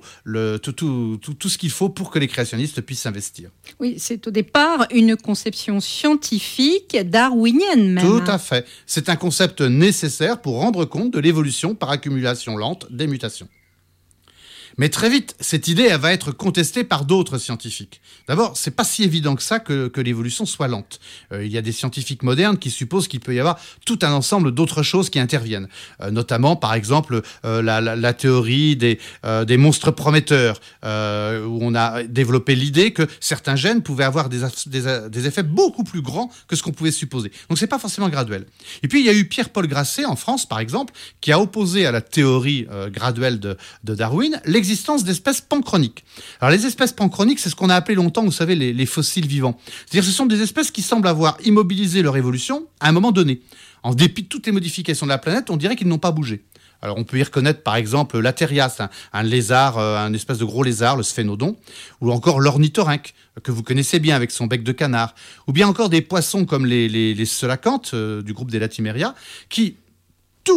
ce qu'il faut pour que les créationnistes puissent s'investir. Oui, c'est au départ une conception scientifique darwinienne même. Tout à fait. C'est un concept nécessaire pour rendre compte de l'évolution par accumulation lente des mutations. Mais très vite, cette idée elle va être contestée par d'autres scientifiques. D'abord, c'est pas si évident que ça que l'évolution soit lente. Il y a des scientifiques modernes qui supposent qu'il peut y avoir tout un ensemble d'autres choses qui interviennent. Notamment, par exemple, la théorie des monstres prometteurs, où on a développé l'idée que certains gènes pouvaient avoir des effets beaucoup plus grands que ce qu'on pouvait supposer. Donc c'est pas forcément graduel. Et puis il y a eu Pierre-Paul Grasset en France, par exemple, qui a opposé à la théorie graduelle de Darwin l'existence d'espèces panchroniques. Alors les espèces panchroniques, c'est ce qu'on a appelé longtemps, vous savez, les fossiles vivants. C'est-à-dire ce sont des espèces qui semblent avoir immobilisé leur évolution à un moment donné. En dépit de toutes les modifications de la planète, on dirait qu'ils n'ont pas bougé. Alors on peut y reconnaître par exemple l'Atherias, un lézard, un espèce de gros lézard, le sphénodon, ou encore l'ornithorynque, que vous connaissez bien avec son bec de canard, ou bien encore des poissons comme les selacantes du groupe des Latimeria, qui, tout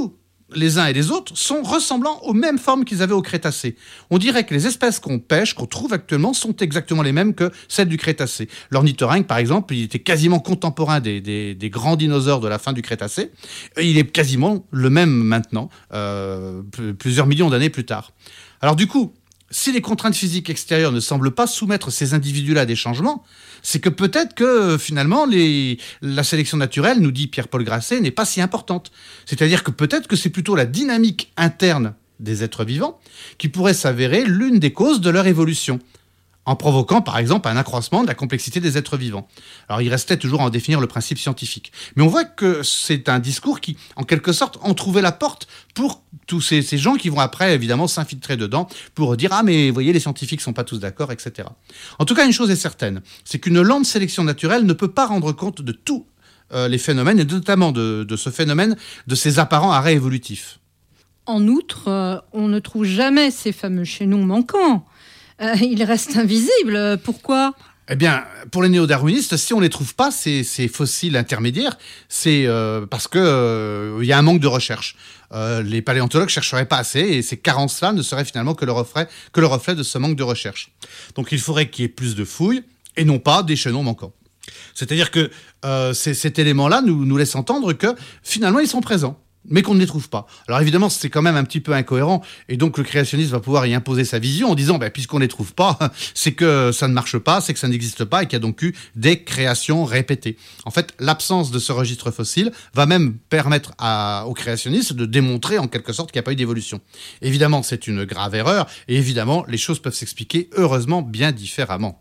les uns et les autres, sont ressemblants aux mêmes formes qu'ils avaient au Crétacé. On dirait que les espèces qu'on pêche, qu'on trouve actuellement, sont exactement les mêmes que celles du Crétacé. L'ornithorynque, par exemple, il était quasiment contemporain des grands dinosaures de la fin du Crétacé. Il est quasiment le même maintenant, plusieurs millions d'années plus tard. Alors du coup, si les contraintes physiques extérieures ne semblent pas soumettre ces individus-là à des changements, c'est que peut-être que finalement la sélection naturelle, nous dit Pierre-Paul Grasset, n'est pas si importante. C'est-à-dire que peut-être que c'est plutôt la dynamique interne des êtres vivants qui pourrait s'avérer l'une des causes de leur évolution, en provoquant par exemple un accroissement de la complexité des êtres vivants. Alors il restait toujours à en définir le principe scientifique. Mais on voit que c'est un discours qui, en quelque sorte, entrouvait la porte pour tous ces gens qui vont après, évidemment, s'infiltrer dedans pour dire « Ah, mais vous voyez, les scientifiques ne sont pas tous d'accord, etc. » En tout cas, une chose est certaine, c'est qu'une lente sélection naturelle ne peut pas rendre compte de tous les phénomènes, et notamment de ce phénomène, de ces apparents arrêts évolutifs. En outre, on ne trouve jamais ces fameux chaînons manquants. Ils restent invisibles. Pourquoi ? Eh bien, pour les néo-darwinistes, si on ne les trouve pas, ces fossiles intermédiaires, c'est parce que y a un manque de recherche. Les paléontologues ne chercheraient pas assez, et ces carences-là ne seraient finalement que le reflet de ce manque de recherche. Donc il faudrait qu'il y ait plus de fouilles, et non pas des chaînons manquants. C'est-à-dire que cet élément-là nous laisse entendre que finalement ils sont présents, mais qu'on ne les trouve pas. Alors évidemment, c'est quand même un petit peu incohérent, et donc le créationniste va pouvoir y imposer sa vision en disant, puisqu'on ne les trouve pas, c'est que ça ne marche pas, c'est que ça n'existe pas, et qu'il y a donc eu des créations répétées. En fait, l'absence de ce registre fossile va même permettre aux créationnistes de démontrer en quelque sorte qu'il n'y a pas eu d'évolution. Évidemment, c'est une grave erreur, et évidemment, les choses peuvent s'expliquer heureusement bien différemment.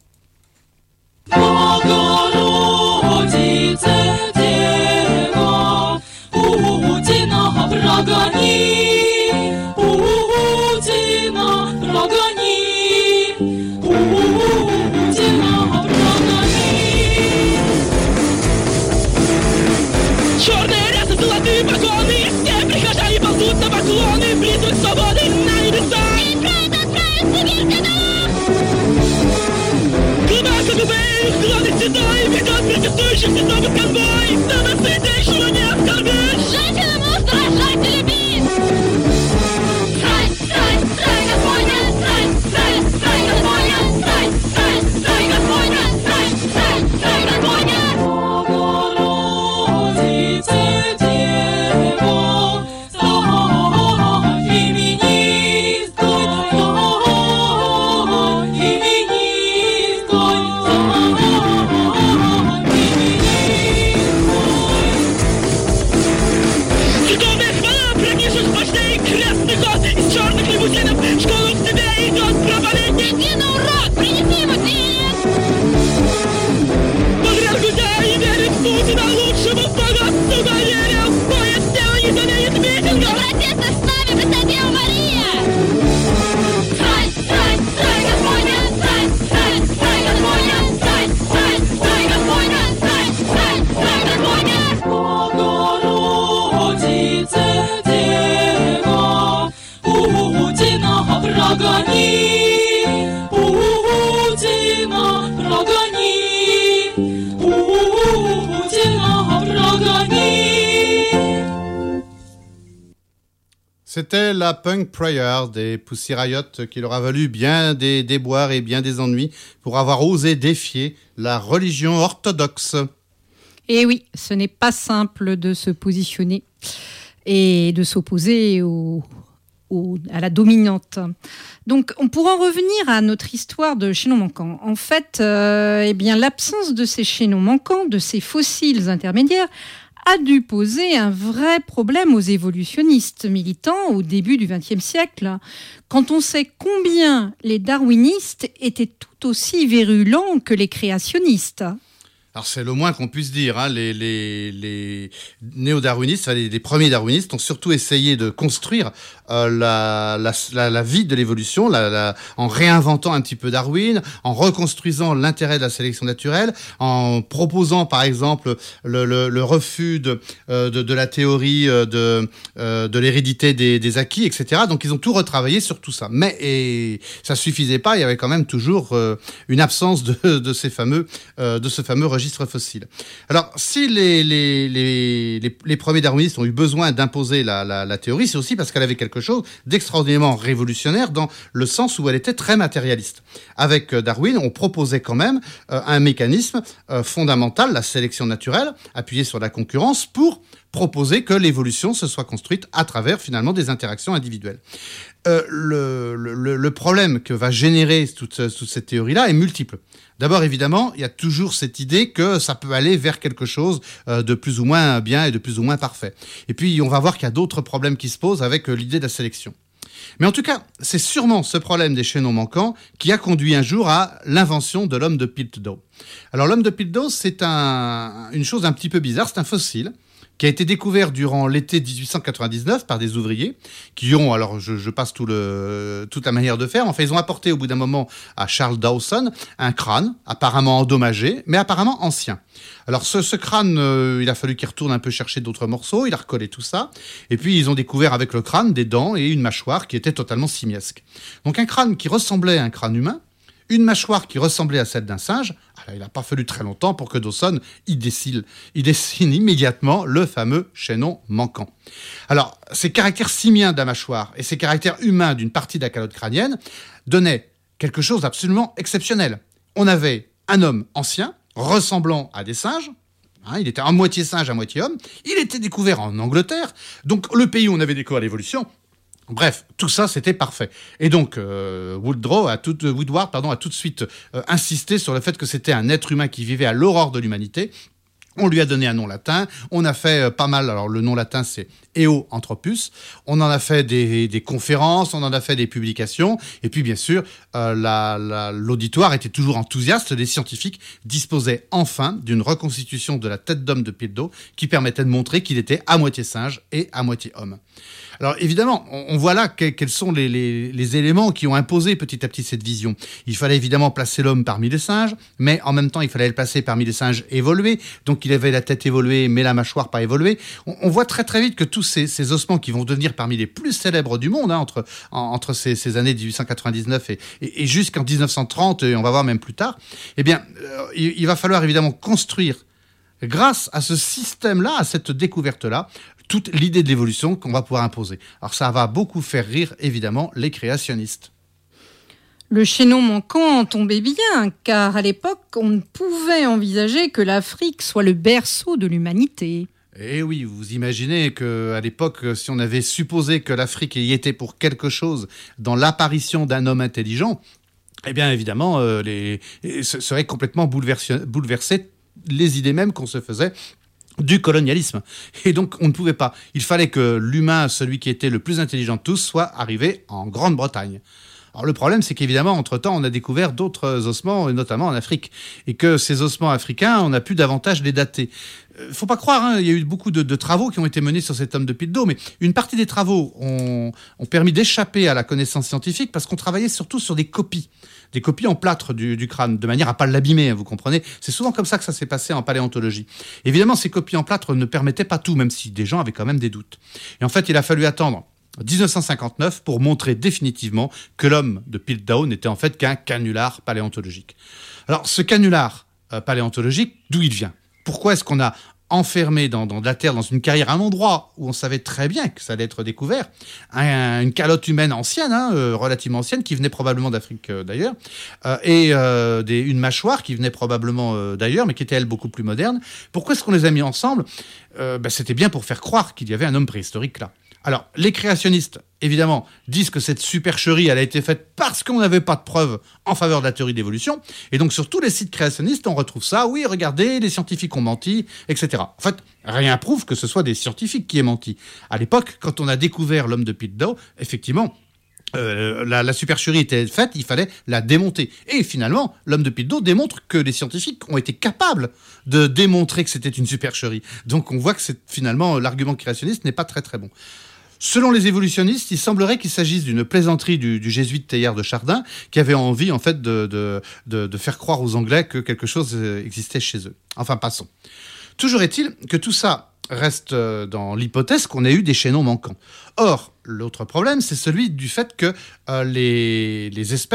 Черные рясы, золотые погоны, все прихожане ползут на поклоны, близок свободы на небеса. И пройдут теперь года. Глубоко глубее, склоны седой, ведет протестующих незовый конвой. Самый святейшего не оскорбишь. Женщина, муж, рожать и любить. Страй, страй, страй, Господня, страй, страй, страй, Господня, страй, страй, страй, Господня, страй, страй, страй, Господня. Школу к тебе идет проповедник. Иди на урок, принеси ему денег. Подряд гудя и верит в Путина, лучшему богатству доверия. Поезд дела не заменит митинга. Протесты с нами, Пресвятая Мария. Страй, страй, страй, Господня, страй, страй, страй, Господня, страй, страй, страй, Господня, страй, страй, страй, Господня. Богородице, Дева, Путина прогони, Путина прогони, Путина прогони. C'était la Punk Prayer des Pussy Riot qui leur a valu bien des déboires et bien des ennuis pour avoir osé défier la religion orthodoxe. Et oui, ce n'est pas simple de se positionner et de s'opposer à la dominante. Donc, on pourra en revenir à notre histoire de chaînons manquants. En fait, l'absence de ces chaînons manquants, de ces fossiles intermédiaires, a dû poser un vrai problème aux évolutionnistes militants au début du XXe siècle, quand on sait combien les darwinistes étaient tout aussi virulents que les créationnistes. Alors c'est le moins qu'on puisse dire. Hein. Les néo-darwinistes, les premiers darwinistes, ont surtout essayé de construire la vie de l'évolution, en réinventant un petit peu Darwin, en reconstruisant l'intérêt de la sélection naturelle, en proposant par exemple le refus de la théorie de l'hérédité des acquis, etc. Donc ils ont tout retravaillé sur tout ça. Mais ça suffisait pas. Il y avait quand même toujours une absence de ce fameux registre registre fossile. Alors, si les premiers darwinistes ont eu besoin d'imposer la théorie, c'est aussi parce qu'elle avait quelque chose d'extraordinairement révolutionnaire dans le sens où elle était très matérialiste. Avec Darwin, on proposait quand même un mécanisme fondamental, la sélection naturelle, appuyée sur la concurrence, pour proposer que l'évolution se soit construite à travers finalement des interactions individuelles. Le problème que va générer toute cette théorie-là est multiple. D'abord, évidemment, il y a toujours cette idée que ça peut aller vers quelque chose de plus ou moins bien et de plus ou moins parfait. Et puis, on va voir qu'il y a d'autres problèmes qui se posent avec l'idée de la sélection. Mais en tout cas, c'est sûrement ce problème des chaînons manquants qui a conduit un jour à l'invention de l'homme de Piltdown. Alors, l'homme de Piltdown, c'est une chose un petit peu bizarre, c'est un fossile qui a été découvert durant l'été 1899 par des ouvriers qui ont, alors je passe toute la manière de faire, enfin ils ont apporté au bout d'un moment à Charles Dawson un crâne apparemment endommagé, mais apparemment ancien. Alors ce crâne, il a fallu qu'il retourne un peu chercher d'autres morceaux, il a recollé tout ça, et puis ils ont découvert avec le crâne des dents et une mâchoire qui était totalement simiesque. Donc un crâne qui ressemblait à un crâne humain, une mâchoire qui ressemblait à celle d'un singe. Alors, il n'a pas fallu très longtemps pour que Dawson y dessine immédiatement le fameux chaînon manquant. Alors, ces caractères simiens de la mâchoire et ces caractères humains d'une partie de la calotte crânienne donnaient quelque chose d'absolument exceptionnel. On avait un homme ancien, ressemblant à des singes. Il était à moitié singe, à moitié homme. Il était découvert en Angleterre, donc le pays où on avait découvert l'évolution. Bref, tout ça, c'était parfait. Et donc, Woodward a tout de suite insisté sur le fait que c'était un être humain qui vivait à l'aurore de l'humanité. On lui a donné un nom latin. On a fait pas mal. Alors, le nom latin, c'est Eoanthropus. On en a fait des conférences, on en a fait des publications. Et puis, bien sûr, l'auditoire était toujours enthousiaste. Les scientifiques disposaient enfin d'une reconstitution de la tête d'homme de Piltdown qui permettait de montrer qu'il était à moitié singe et à moitié homme. Alors évidemment, on voit là quels sont les éléments qui ont imposé petit à petit cette vision. Il fallait évidemment placer l'homme parmi les singes, mais en même temps, il fallait le placer parmi les singes évolués. Donc il avait la tête évoluée, mais la mâchoire pas évoluée. On voit très très vite que tous ces ossements qui vont devenir parmi les plus célèbres du monde, entre ces années 1899 et jusqu'en 1930, et on va voir même plus tard, eh bien, il va falloir évidemment construire, grâce à ce système-là, à cette découverte-là, toute l'idée de l'évolution qu'on va pouvoir imposer. Alors ça va beaucoup faire rire, évidemment, les créationnistes. Le chaînon manquant en tombait bien, car à l'époque, on ne pouvait envisager que l'Afrique soit le berceau de l'humanité. Eh oui, vous imaginez qu'à l'époque, si on avait supposé que l'Afrique y était pour quelque chose dans l'apparition d'un homme intelligent, eh bien évidemment, ce serait complètement bouleversé les idées mêmes qu'on se faisait du colonialisme. Et donc, on ne pouvait pas. Il fallait que l'humain, celui qui était le plus intelligent de tous, soit arrivé en Grande-Bretagne. Alors, le problème, c'est qu'évidemment, entre-temps, on a découvert d'autres ossements, et notamment en Afrique. Et que ces ossements africains, on a pu davantage les dater. Faut pas croire, il y a eu beaucoup de travaux qui ont été menés sur cet homme de Piltdown, mais une partie des travaux ont permis d'échapper à la connaissance scientifique parce qu'on travaillait surtout sur des copies en plâtre du crâne, de manière à pas l'abîmer, vous comprenez. C'est souvent comme ça que ça s'est passé en paléontologie. Évidemment, ces copies en plâtre ne permettaient pas tout, même si des gens avaient quand même des doutes. Et en fait, il a fallu attendre 1959 pour montrer définitivement que l'homme de Piltdown n'était en fait qu'un canular paléontologique. Alors, ce canular paléontologique, d'où il vient ? Pourquoi est-ce qu'on a enfermé dans de la terre, dans une carrière, un endroit où on savait très bien que ça allait être découvert, une calotte humaine ancienne, relativement ancienne, qui venait probablement d'Afrique d'ailleurs, et une mâchoire qui venait probablement d'ailleurs, mais qui était elle beaucoup plus moderne. Pourquoi est-ce qu'on les a mis ensemble ? C'était bien pour faire croire qu'il y avait un homme préhistorique là. Alors, les créationnistes, évidemment, disent que cette supercherie, elle a été faite parce qu'on n'avait pas de preuves en faveur de la théorie d'évolution. Et donc, sur tous les sites créationnistes, on retrouve ça. Oui, regardez, les scientifiques ont menti, etc. En fait, rien prouve que ce soit des scientifiques qui aient menti. À l'époque, quand on a découvert l'homme de Piltdown, effectivement, la supercherie était faite, il fallait la démonter. Et finalement, l'homme de Piltdown démontre que les scientifiques ont été capables de démontrer que c'était une supercherie. Donc, on voit que finalement, l'argument créationniste n'est pas très très bon. Selon les évolutionnistes, il semblerait qu'il s'agisse d'une plaisanterie du jésuite Teilhard de Chardin qui avait envie en fait de faire croire aux Anglais que quelque chose existait chez eux. Enfin, passons. Toujours est-il que tout ça reste dans l'hypothèse qu'on ait eu des chaînons manquants. Or, l'autre problème, c'est celui du fait que les espèces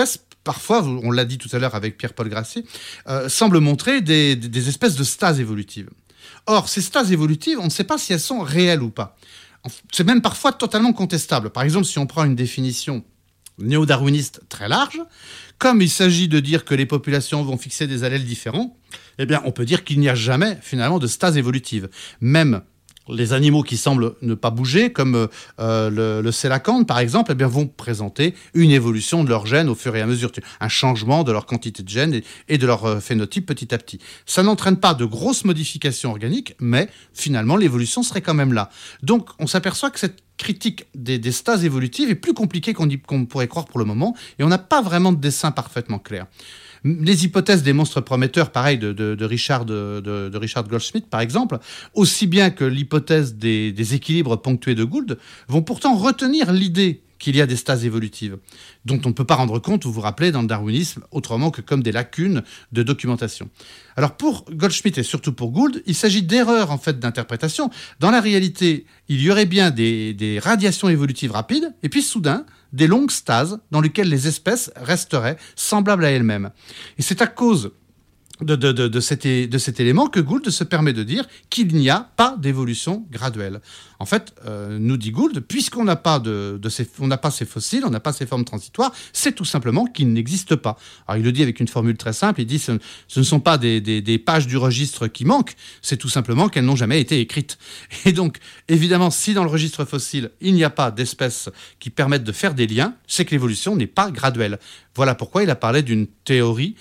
parfois, on l'a dit tout à l'heure avec Pierre-Paul Grassier, semblent montrer des espèces de stases évolutives. Or, ces stases évolutives, on ne sait pas si elles sont réelles ou pas. C'est même parfois totalement contestable. Par exemple, si on prend une définition néo-darwiniste très large, comme il s'agit de dire que les populations vont fixer des allèles différents, eh bien, on peut dire qu'il n'y a jamais, finalement, de stase évolutive. Même les animaux qui semblent ne pas bouger, comme le sélacanthe, par exemple, eh bien, vont présenter une évolution de leurs gènes au fur et à mesure, un changement de leur quantité de gènes et de leur phénotype petit à petit. Ça n'entraîne pas de grosses modifications organiques, mais finalement, l'évolution serait quand même là. Donc, on s'aperçoit que cette critique des stases évolutives est plus compliquée qu'on pourrait croire pour le moment, et on n'a pas vraiment de dessin parfaitement clair. Les hypothèses des monstres prometteurs, pareil, de Richard Goldschmidt, par exemple, aussi bien que l'hypothèse des équilibres ponctués de Gould, vont pourtant retenir l'idée qu'il y a des stases évolutives, dont on ne peut pas rendre compte, vous vous rappelez, dans le darwinisme, autrement que comme des lacunes de documentation. Alors pour Goldschmidt et surtout pour Gould, il s'agit d'erreurs en fait d'interprétation. Dans la réalité, il y aurait bien des radiations évolutives rapides, et puis soudain, des longues stases dans lesquelles les espèces resteraient semblables à elles-mêmes. Et c'est à cause de cet élément que Gould se permet de dire qu'il n'y a pas d'évolution graduelle. En fait, nous dit Gould, puisqu'on n'a pas on n'a pas ces fossiles, on n'a pas ces formes transitoires, c'est tout simplement qu'ils n'existent pas. Alors il le dit avec une formule très simple, il dit ce ne sont pas des pages du registre qui manquent, c'est tout simplement qu'elles n'ont jamais été écrites. Et donc, évidemment, si dans le registre fossile, il n'y a pas d'espèces qui permettent de faire des liens, c'est que l'évolution n'est pas graduelle. Voilà pourquoi il a parlé d'une théorie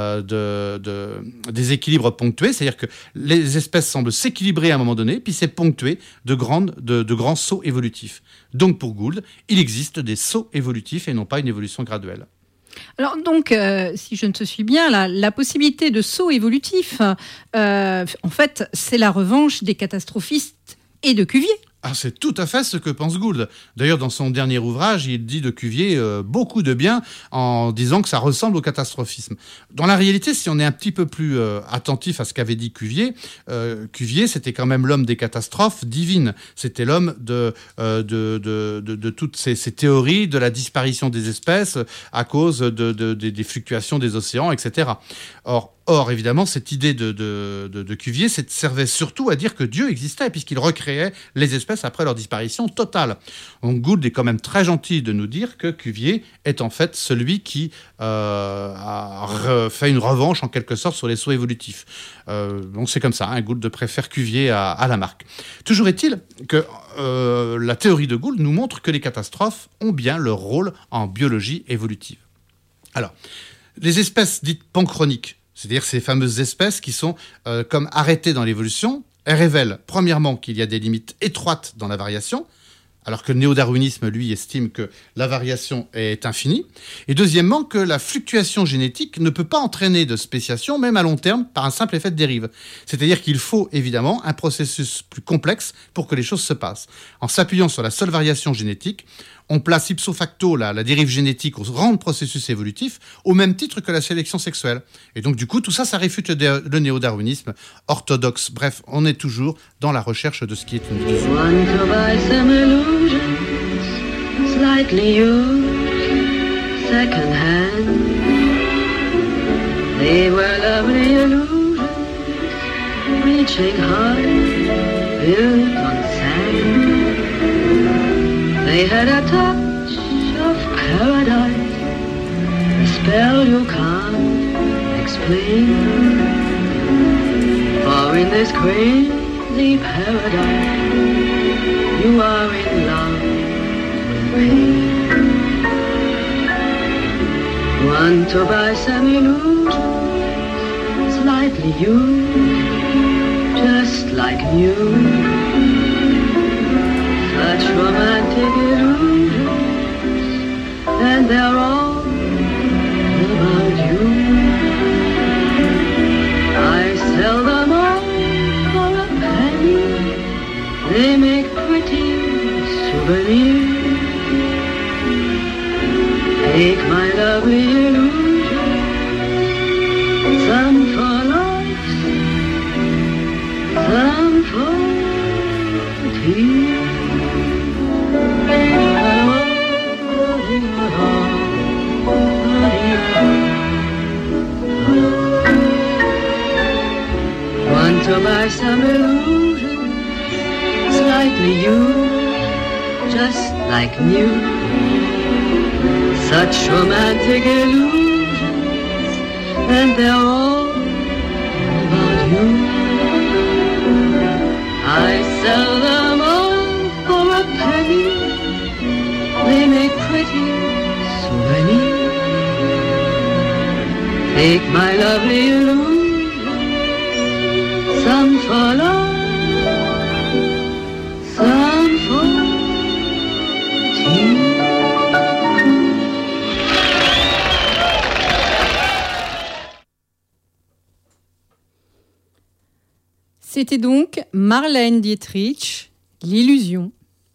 des équilibres ponctués, c'est-à-dire que les espèces semblent s'équilibrer à un moment donné, puis c'est ponctué de grands sauts évolutifs. Donc pour Gould, il existe des sauts évolutifs et non pas une évolution graduelle. Alors donc, si je ne te suis bien, la possibilité de saut évolutif, en fait, c'est la revanche des catastrophistes et de Cuvier. Ah, c'est tout à fait ce que pense Gould. D'ailleurs, dans son dernier ouvrage, il dit de Cuvier beaucoup de bien en disant que ça ressemble au catastrophisme. Dans la réalité, si on est un petit peu plus attentif à ce qu'avait dit Cuvier, Cuvier, c'était quand même l'homme des catastrophes divines. C'était l'homme de toutes ces théories de la disparition des espèces à cause des fluctuations des océans, etc. Or, évidemment, cette idée de Cuvier servait surtout à dire que Dieu existait, puisqu'il recréait les espèces après leur disparition totale. Donc Gould est quand même très gentil de nous dire que Cuvier est en fait celui qui a fait une revanche en quelque sorte sur les sauts évolutifs. Donc c'est comme ça, hein, Gould préfère Cuvier à Lamarck. Toujours est-il que la théorie de Gould nous montre que les catastrophes ont bien leur rôle en biologie évolutive. Alors, les espèces dites panchroniques, c'est-à-dire ces fameuses espèces qui sont comme arrêtées dans l'évolution, elles révèlent premièrement qu'il y a des limites étroites dans la variation, alors que le néo-darwinisme, lui, estime que la variation est infinie, et deuxièmement que la fluctuation génétique ne peut pas entraîner de spéciation, même à long terme, par un simple effet de dérive. C'est-à-dire qu'il faut évidemment un processus plus complexe pour que les choses se passent. En s'appuyant sur la seule variation génétique, on place ipso facto la dérive génétique au rang de processus évolutif, au même titre que la sélection sexuelle. Et donc, du coup, tout ça, ça réfute le néo-darwinisme orthodoxe. Bref, on est toujours dans la recherche de ce qui est une illusion. Slightly used, second hand. They were lovely illusions, reaching high, built on sand. They had a touch of paradise, a spell you can't explain. For in this crazy paradise, you are in love with pain. Want to buy some illusions, slightly used, just like new. Such romantic illusions, and they're all about you. I sell them all for a penny. They make pretty souvenirs. Take my lovely illusions, some for life, some for tears. Oh, slightly used, just like new. Such romantic illusions, and they're all about you. I sell them all for a penny. They make pretty souvenirs. Take my lovely illusions, some for love, some for tea. C'était donc Marlène Dietrich, L'illusion.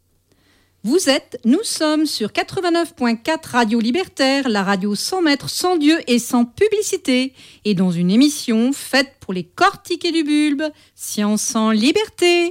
Nous sommes sur 89.4 Radio Libertaire, la radio sans maître, sans Dieu et sans publicité, et dans une émission faite pour les cortiqués du bulbe, Science en liberté.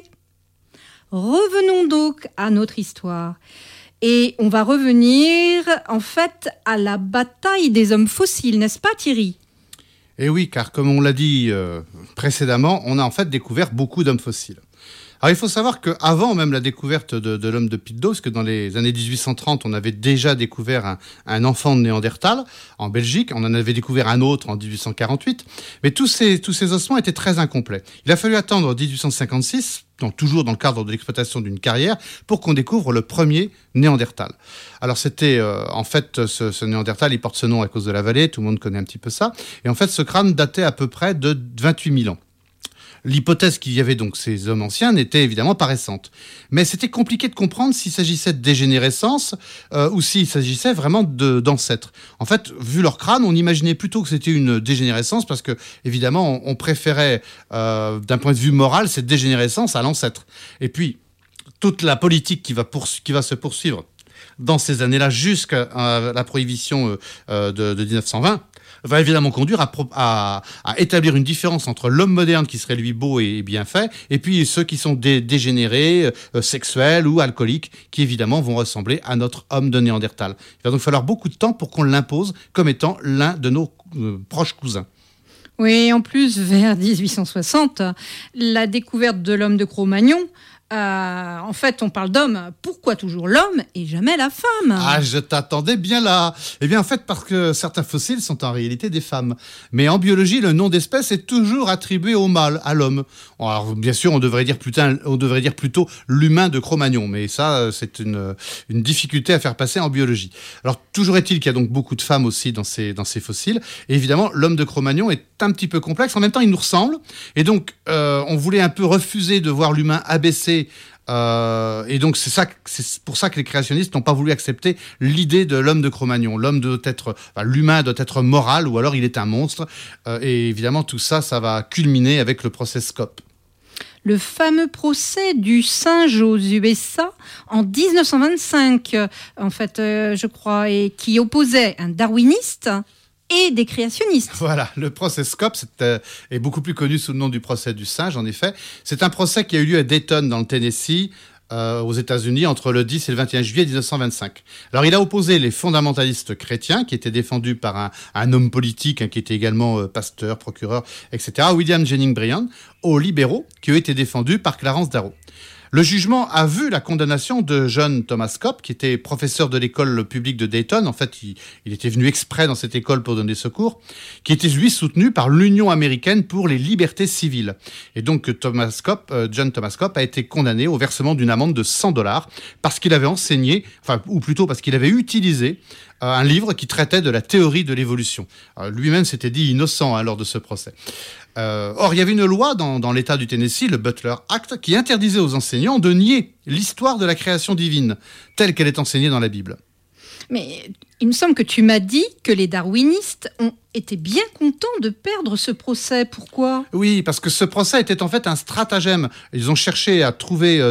Revenons donc à notre histoire. Et on va revenir, en fait, à la bataille des hommes fossiles, n'est-ce pas Thierry ? Et oui, car comme on l'a dit précédemment, on a en fait découvert beaucoup d'hommes fossiles. Alors il faut savoir qu'avant même la découverte de l'homme de Piltdown, parce que dans les années 1830, on avait déjà découvert un enfant de Néandertal en Belgique, on en avait découvert un autre en 1848, mais tous ces ossements étaient très incomplets. Il a fallu attendre 1856, toujours dans le cadre de l'exploitation d'une carrière, pour qu'on découvre le premier Néandertal. Alors c'était, en fait, ce Néandertal, il porte ce nom à cause de la vallée, tout le monde connaît un petit peu ça, et en fait ce crâne datait à peu près de 28 000 ans. L'hypothèse qu'il y avait donc ces hommes anciens n'était évidemment pas récente. Mais c'était compliqué de comprendre s'il s'agissait de dégénérescence ou s'il s'agissait vraiment d'ancêtres. En fait, vu leur crâne, on imaginait plutôt que c'était une dégénérescence parce que, évidemment, on préférait, d'un point de vue moral, cette dégénérescence à l'ancêtre. Et puis, toute la politique qui va se poursuivre dans ces années-là jusqu'à la prohibition de 1920, va évidemment conduire à établir une différence entre l'homme moderne qui serait lui beau et bien fait, et puis ceux qui sont dégénérés, sexuels ou alcooliques, qui évidemment vont ressembler à notre homme de Néandertal. Il va donc falloir beaucoup de temps pour qu'on l'impose comme étant l'un de nos proches cousins. Oui, en plus, vers 1860, la découverte de l'homme de Cro-Magnon, en fait, on parle d'homme. Pourquoi toujours l'homme et jamais la femme ? Ah, je t'attendais bien là. Eh bien, en fait, parce que certains fossiles sont en réalité des femmes. Mais en biologie, le nom d'espèce est toujours attribué au mâle, à l'homme. Alors, bien sûr, on devrait dire plutôt l'humain de Cro-Magnon. Mais ça, c'est une difficulté à faire passer en biologie. Alors, toujours est-il qu'il y a donc beaucoup de femmes aussi dans ces fossiles. Et évidemment, l'homme de Cro-Magnon est un petit peu complexe. En même temps, il nous ressemble. Et donc, on voulait un peu refuser de voir l'humain abaissé. Et donc c'est pour ça que les créationnistes n'ont pas voulu accepter l'idée de l'homme de Cro-Magnon. L'humain doit être moral ou alors il est un monstre. Et évidemment tout ça va culminer avec le procès Scopes. Le fameux procès du singe aux USA en 1925, en fait, je crois, et qui opposait un darwiniste et des créationnistes. Voilà, le procès Scopes est beaucoup plus connu sous le nom du procès du singe, en effet. C'est un procès qui a eu lieu à Dayton, dans le Tennessee, aux États-Unis, entre le 10 et le 21 juillet 1925. Alors, il a opposé les fondamentalistes chrétiens, qui étaient défendus par un homme politique, qui était également pasteur, procureur, etc., William Jennings Bryan, aux libéraux, qui eux étaient défendus par Clarence Darrow. Le jugement a vu la condamnation de John Thomas Cope, qui était professeur de l'école publique de Dayton. En fait, il était venu exprès dans cette école pour donner secours, qui était, lui, soutenu par l'Union américaine pour les libertés civiles. Et donc, John Thomas Cope a été condamné au versement d'une amende de $100 parce qu'il avait enseigné, ou plutôt parce qu'il avait utilisé un livre qui traitait de la théorie de l'évolution. Lui-même s'était dit innocent lors de ce procès. Or, il y avait une loi dans l'État du Tennessee, le Butler Act, qui interdisait aux enseignants de nier l'histoire de la création divine, telle qu'elle est enseignée dans la Bible. Mais il me semble que tu m'as dit que les darwinistes ont été bien contents de perdre ce procès. Pourquoi ? Oui, parce que ce procès était en fait un stratagème. Ils ont cherché à trouver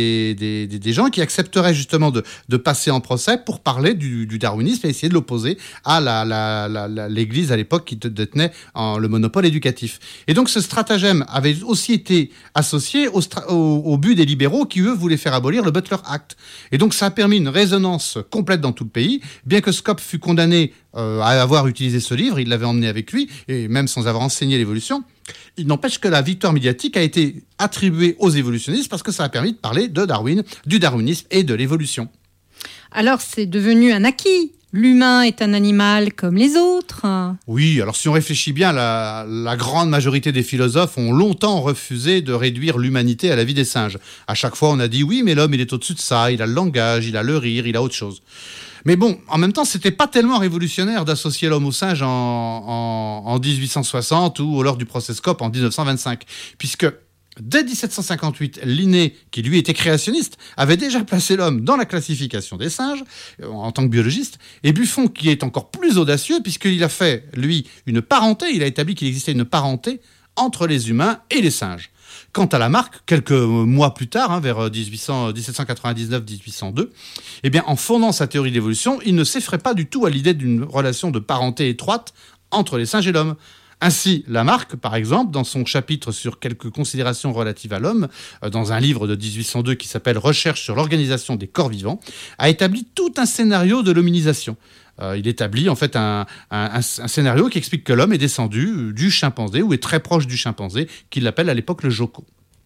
des gens qui accepteraient justement de passer en procès pour parler du darwinisme et essayer de l'opposer à l'Église à l'époque qui détenait le monopole éducatif. Et donc ce stratagème avait aussi été associé au but des libéraux qui, eux, voulaient faire abolir le Butler Act. Et donc ça a permis une résonance complète dans tout le pays, bien que Scopes fut condamné à avoir utilisé ce livre, il l'avait emmené avec lui, et même sans avoir enseigné l'évolution. Il n'empêche que la victoire médiatique a été attribuée aux évolutionnistes parce que ça a permis de parler de Darwin, du darwinisme et de l'évolution. Alors c'est devenu un acquis. L'humain est un animal comme les autres. Oui, alors si on réfléchit bien, la grande majorité des philosophes ont longtemps refusé de réduire l'humanité à la vie des singes. À chaque fois, on a dit oui, mais l'homme, il est au-dessus de ça, il a le langage, il a le rire, il a autre chose. Mais bon, en même temps, c'était pas tellement révolutionnaire d'associer l'homme au singe en 1860 ou lors du procès-Scop en 1925, puisque dès 1758, Linné, qui lui était créationniste, avait déjà placé l'homme dans la classification des singes en tant que biologiste, et Buffon, qui est encore plus audacieux, puisqu'il a fait, lui, une parenté, il a établi qu'il existait une parenté entre les humains et les singes. Quant à Lamarck, quelques mois plus tard, vers 1799-1802, eh bien, en fondant sa théorie de l'évolution, il ne s'effraie pas du tout à l'idée d'une relation de parenté étroite entre les singes et l'homme. Ainsi, Lamarck, par exemple, dans son chapitre sur quelques considérations relatives à l'homme, dans un livre de 1802 qui s'appelle « Recherche sur l'organisation des corps vivants », a établi tout un scénario de l'hominisation. Il établit en fait un scénario qui explique que l'homme est descendu du chimpanzé, ou est très proche du chimpanzé, qu'il appelle à l'époque le joko.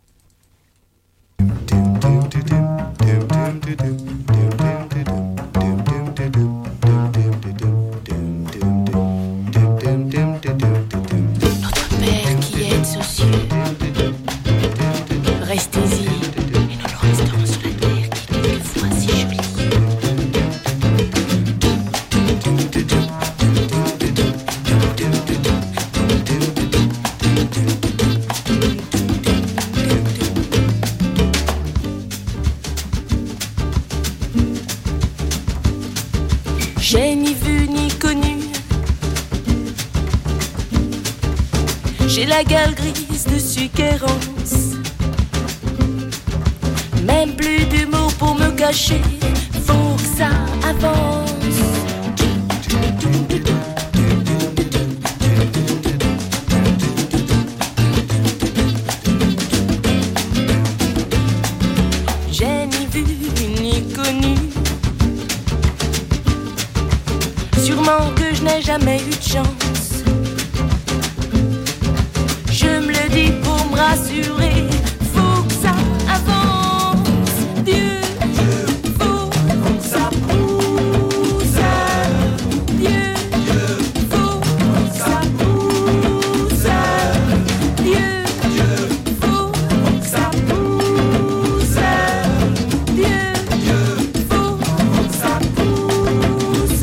Notre Père qui êtes aux cieux, restez-y, et nous resterons sur la terre qui est quelquefois si jolie. J'ai ni vu ni connu, j'ai la gale grise de suquérance. Même plus d'humour pour me cacher, faut que ça avance. J'ai ni vu ni connu, sûrement que je n'ai jamais eu de chance. Je me le dis pour me rassurer, faut que ça avance. Dieu, faut que ça pousse. Dieu, faut que ça pousse. Dieu, faut que ça pousse. Dieu, faut que ça pousse.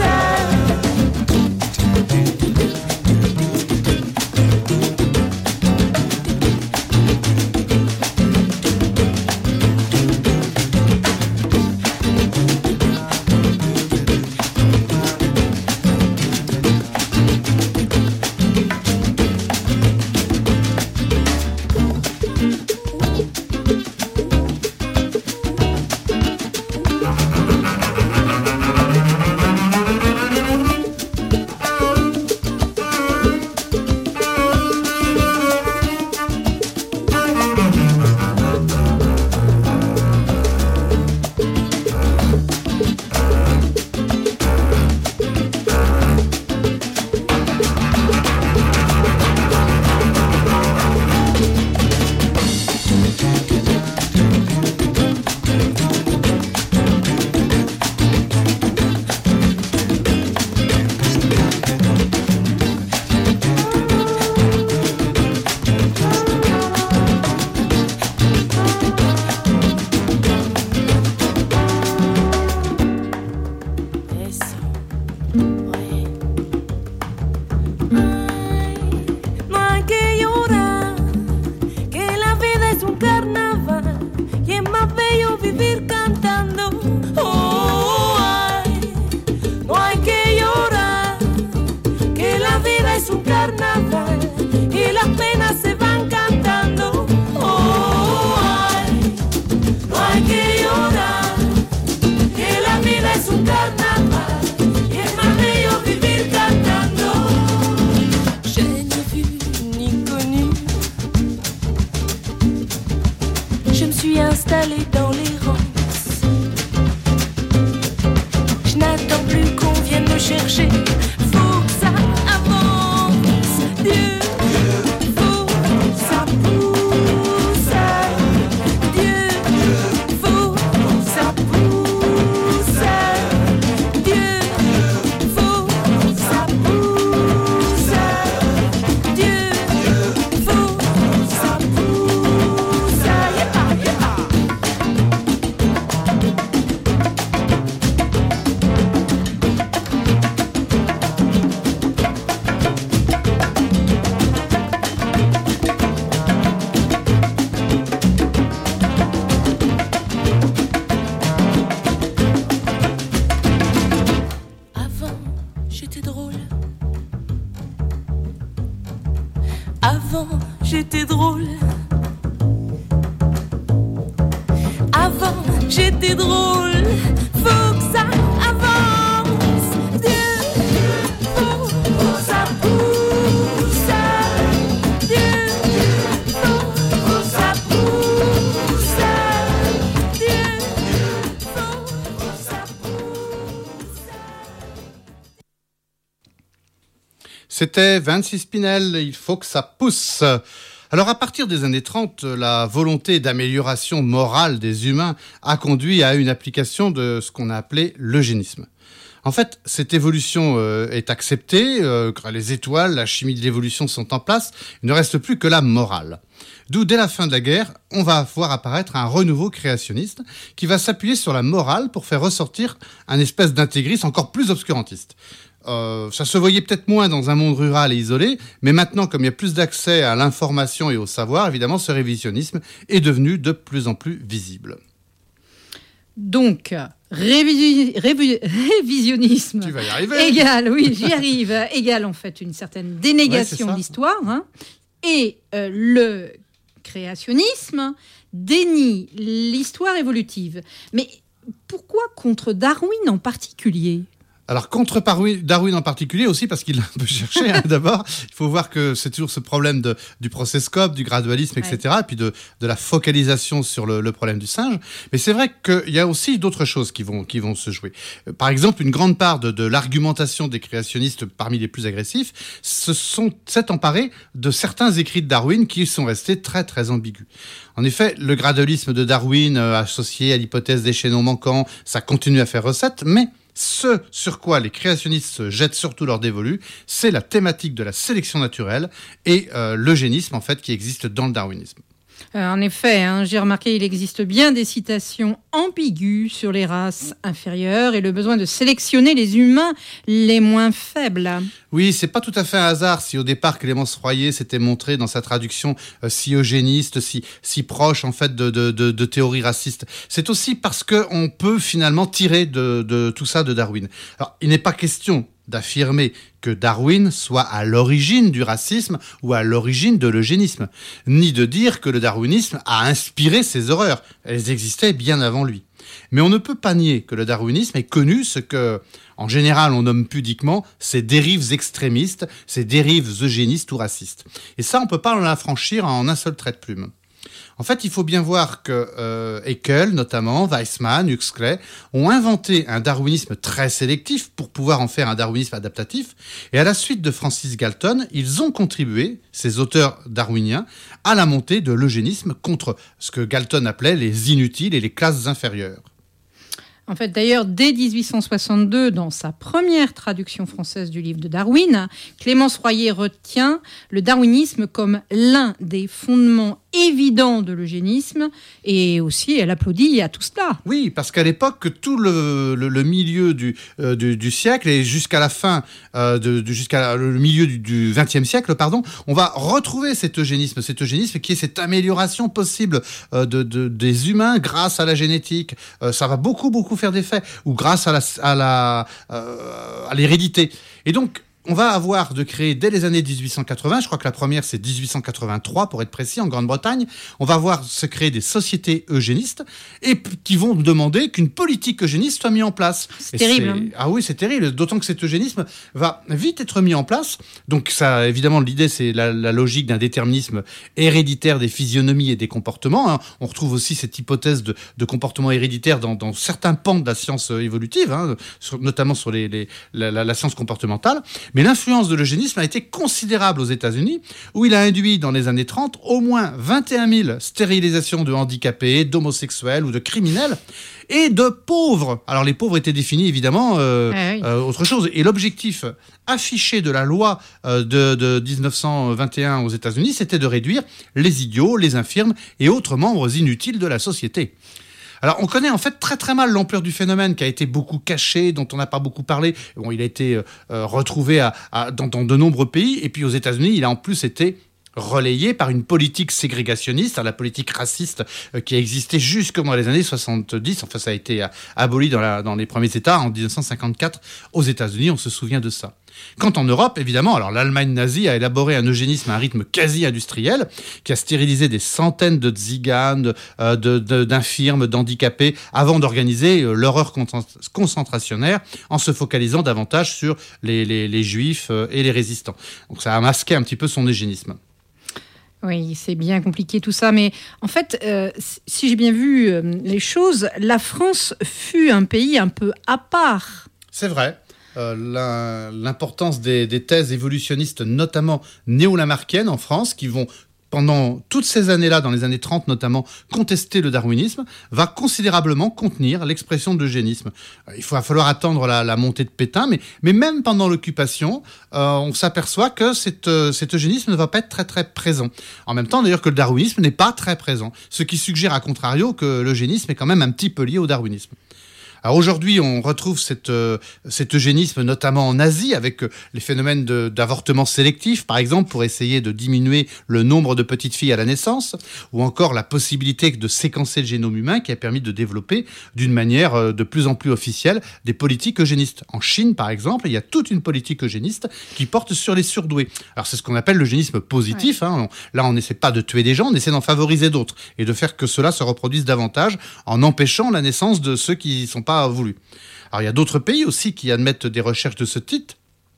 j'étais drôle. Avant, j'étais drôle. Faut que ça avance. Dieu, faut que ça pousse. Dieu, faut que ça pousse. Dieu, faut que ça pousse. C'était Vinci Spinel, il faut que ça pousse. Alors à partir des années 30, la volonté d'amélioration morale des humains a conduit à une application de ce qu'on a appelé l'eugénisme. En fait, cette évolution est acceptée, les étoiles, la chimie de l'évolution sont en place, il ne reste plus que la morale. D'où, dès la fin de la guerre, on va voir apparaître un renouveau créationniste qui va s'appuyer sur la morale pour faire ressortir un espèce d'intégrisme encore plus obscurantiste. Ça se voyait peut-être moins dans un monde rural et isolé, mais maintenant, comme il y a plus d'accès à l'information et au savoir, évidemment, ce révisionnisme est devenu de plus en plus visible. Donc, révisionnisme Tu vas y arriver. égale, oui, j'y arrive, égale en fait une certaine dénégation de l'histoire, hein, et le créationnisme dénie l'histoire évolutive. Mais pourquoi contre Darwin en particulier ? Alors, contre Darwin en particulier aussi, parce qu'il l'a un peu cherché, hein, d'abord. Il faut voir que c'est toujours ce problème du procescope, du gradualisme, etc., et puis de la focalisation sur le problème du singe. Mais c'est vrai qu'il y a aussi d'autres choses qui vont se jouer. Par exemple, une grande part de l'argumentation des créationnistes, parmi les plus agressifs, s'est emparée de certains écrits de Darwin qui sont restés très, très ambigus. En effet, le gradualisme de Darwin, associé à l'hypothèse des chaînons manquants, ça continue à faire recette, mais ce sur quoi les créationnistes se jettent surtout leur dévolu, c'est la thématique de la sélection naturelle et l'eugénisme en fait qui existe dans le darwinisme. En effet, hein, j'ai remarqué qu'il existe bien des citations ambiguës sur les races inférieures et le besoin de sélectionner les humains les moins faibles. Oui, c'est pas tout à fait un hasard si au départ Clémence Royer s'était montré dans sa traduction si eugéniste, si proche en fait de théories racistes. C'est aussi parce qu'on peut finalement tirer de tout ça de Darwin. Alors, il n'est pas question d'affirmer que Darwin soit à l'origine du racisme ou à l'origine de l'eugénisme, ni de dire que le darwinisme a inspiré ces horreurs. Elles existaient bien avant lui. Mais on ne peut pas nier que le darwinisme ait connu ce que, en général, on nomme pudiquement ces dérives extrémistes, ces dérives eugénistes ou racistes. Et ça, on ne peut pas l'affranchir en un seul trait de plume. En fait, il faut bien voir que Haeckel, notamment, Weismann, Huxley, ont inventé un darwinisme très sélectif pour pouvoir en faire un darwinisme adaptatif. Et à la suite de Francis Galton, ils ont contribué, ces auteurs darwiniens, à la montée de l'eugénisme contre ce que Galton appelait les inutiles et les classes inférieures. En fait, d'ailleurs, dès 1862, dans sa première traduction française du livre de Darwin, Clémence Royer retient le darwinisme comme l'un des fondements évidents de l'eugénisme, et aussi elle applaudit à tout cela. Oui, parce qu'à l'époque, tout le milieu du siècle et jusqu'à la fin, jusqu'à le milieu du XXe siècle, on va retrouver cet eugénisme qui est cette amélioration possible des humains grâce à la génétique. Ça va beaucoup faire d'effet, ou grâce à l'hérédité. Et donc, on va avoir de créer dès les années 1880, je crois que la première c'est 1883 pour être précis, en Grande-Bretagne, on va voir se créer des sociétés eugénistes et qui vont demander qu'une politique eugéniste soit mise en place. C'est terrible. Ah oui, c'est terrible, d'autant que cet eugénisme va vite être mis en place. Donc ça, évidemment, l'idée c'est la logique d'un déterminisme héréditaire des physionomies et des comportements. Hein. On retrouve aussi cette hypothèse de comportement héréditaire dans certains pans de la science évolutive, hein, notamment sur la science comportementale. Mais l'influence de l'eugénisme a été considérable aux États-Unis, où il a induit dans les années 30 au moins 21 000 stérilisations de handicapés, d'homosexuels ou de criminels, et de pauvres. Alors les pauvres étaient définis évidemment autre chose. Et l'objectif affiché de la loi de 1921 aux États-Unis, c'était de réduire les idiots, les infirmes et autres membres inutiles de la société. Alors, on connaît en fait très très mal l'ampleur du phénomène qui a été beaucoup caché, dont on n'a pas beaucoup parlé. Bon, il a été retrouvé dans de nombreux pays, et puis aux États-Unis, il a en plus été relayée par une politique ségrégationniste, la politique raciste qui a existé jusque dans les années 70. Enfin, ça a été aboli dans les premiers États en 1954 aux États-Unis. On se souvient de ça. Quant en Europe, évidemment, alors l'Allemagne nazie a élaboré un eugénisme à un rythme quasi industriel qui a stérilisé des centaines de tziganes, d'infirmes, d'handicapés avant d'organiser l'horreur concentrationnaire en se focalisant davantage sur les juifs et les résistants. Donc ça a masqué un petit peu son eugénisme. Oui, c'est bien compliqué tout ça, mais en fait, si j'ai bien vu les choses, la France fut un pays un peu à part. C'est vrai. L'importance des thèses évolutionnistes, notamment néo-lamarckiennes en France, qui vont pendant toutes ces années-là, dans les années 30 notamment, contester le darwinisme, va considérablement contenir l'expression de l'eugénisme. Il va falloir attendre la montée de Pétain, mais même pendant l'occupation, on s'aperçoit que cet eugénisme ne va pas être très très présent. En même temps, d'ailleurs, que le darwinisme n'est pas très présent, ce qui suggère à contrario que l'eugénisme est quand même un petit peu lié au darwinisme. Alors aujourd'hui, on retrouve cet eugénisme notamment en Asie avec les phénomènes d'avortement sélectif, par exemple, pour essayer de diminuer le nombre de petites filles à la naissance, ou encore la possibilité de séquencer le génome humain qui a permis de développer d'une manière de plus en plus officielle des politiques eugénistes. En Chine, par exemple, il y a toute une politique eugéniste qui porte sur les surdoués. Alors c'est ce qu'on appelle l'eugénisme positif. Ouais. Hein. Là, on n'essaie pas de tuer des gens, on essaie d'en favoriser d'autres et de faire que ceux-là se reproduisent davantage en empêchant la naissance de ceux qui ne sont pas voulu. Alors il y a d'autres pays aussi qui admettent des recherches de ce type,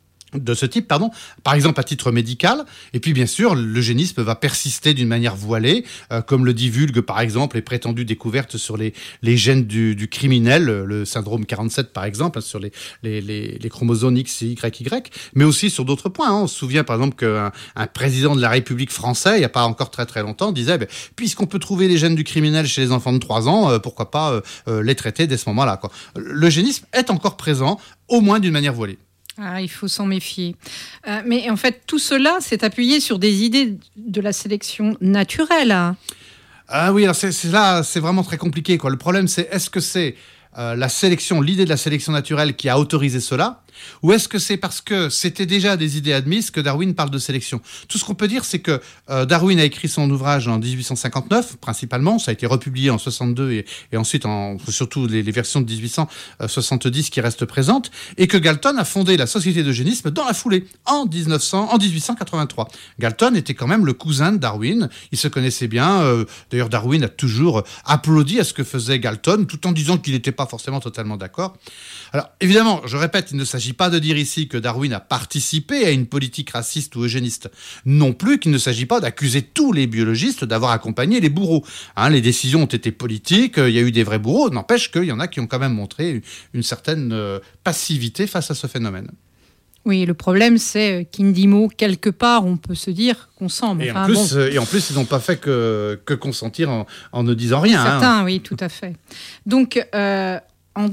par exemple à titre médical, et puis bien sûr l'eugénisme va persister d'une manière voilée, comme le divulguent par exemple les prétendues découvertes sur les gènes du criminel, le syndrome 47 par exemple, sur les chromosomes X et YY, mais aussi sur d'autres points. On se souvient par exemple qu'un président de la République français, il n'y a pas encore très très longtemps, disait puisqu'on peut trouver les gènes du criminel chez les enfants de 3 ans, pourquoi pas les traiter dès ce moment-là, quoi. L'eugénisme est encore présent, au moins d'une manière voilée. Ah, il faut s'en méfier. Mais en fait, tout cela s'est appuyé sur des idées de la sélection naturelle. Hein. Ah oui, alors c'est vraiment très compliqué, quoi. Le problème, c'est est-ce que c'est l'idée de la sélection naturelle qui a autorisé cela, ou est-ce que c'est parce que c'était déjà des idées admises que Darwin parle de sélection ? Tout ce qu'on peut dire, c'est que Darwin a écrit son ouvrage en 1859, principalement, ça a été republié en 62 et ensuite surtout les versions de 1870 qui restent présentes, et que Galton a fondé la Société d'eugénisme dans la foulée, en 1883. Galton était quand même le cousin de Darwin, ils se connaissaient bien, d'ailleurs Darwin a toujours applaudi à ce que faisait Galton, tout en disant qu'il n'était pas forcément totalement d'accord. Alors évidemment, je répète, il ne s'agit pas de dire ici que Darwin a participé à une politique raciste ou eugéniste. Non plus qu'il ne s'agit pas d'accuser tous les biologistes d'avoir accompagné les bourreaux. Les décisions ont été politiques, il y a eu des vrais bourreaux, n'empêche qu'il y en a qui ont quand même montré une certaine passivité face à ce phénomène. Oui, le problème, c'est qu'Indimo, quelque part, on peut se dire qu'on sent. Et en plus, ils n'ont pas fait que consentir en ne disant rien. Certains, oui, tout à fait. Donc, en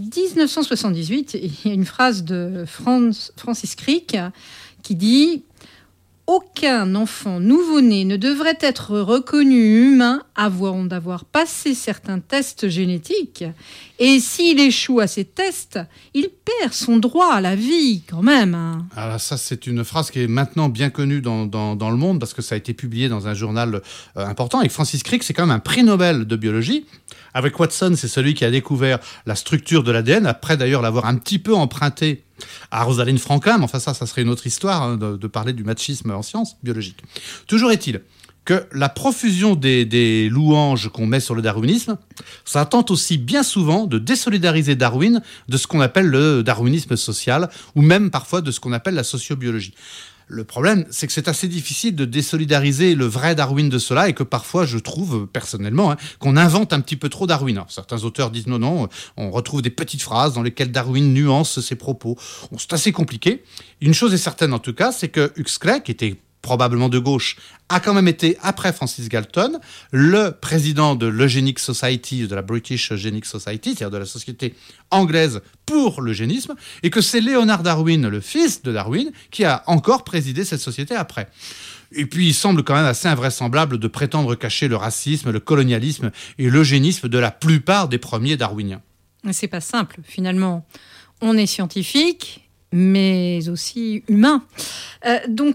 1978, il y a une phrase de Francis Crick qui dit « Aucun enfant nouveau-né ne devrait être reconnu humain avant d'avoir passé certains tests génétiques. Et s'il échoue à ces tests, il perd son droit à la vie quand même. » Alors ça, c'est une phrase qui est maintenant bien connue dans le monde parce que ça a été publié dans un journal important. Et Francis Crick, c'est quand même un prix Nobel de biologie. Avec Watson, c'est celui qui a découvert la structure de l'ADN, après d'ailleurs l'avoir un petit peu emprunté à Rosalind Franklin, mais enfin ça serait une autre histoire de parler du machisme en sciences biologiques. Toujours est-il que la profusion des louanges qu'on met sur le darwinisme, ça tente aussi bien souvent de désolidariser Darwin de ce qu'on appelle le darwinisme social, ou même parfois de ce qu'on appelle la sociobiologie. Le problème, c'est que c'est assez difficile de désolidariser le vrai Darwin de cela et que parfois, je trouve personnellement qu'on invente un petit peu trop Darwin. Alors, certains auteurs disent non, on retrouve des petites phrases dans lesquelles Darwin nuance ses propos. C'est assez compliqué. Une chose est certaine en tout cas, c'est que Huxley, qui était probablement de gauche, a quand même été, après Francis Galton, le président de l'Eugenic Society, de la British Eugenic Society, c'est-à-dire de la société anglaise pour l'eugénisme, et que c'est Leonard Darwin, le fils de Darwin, qui a encore présidé cette société après. Et puis, il semble quand même assez invraisemblable de prétendre cacher le racisme, le colonialisme et l'eugénisme de la plupart des premiers darwiniens. C'est pas simple, finalement. On est scientifique, mais aussi humain. Donc,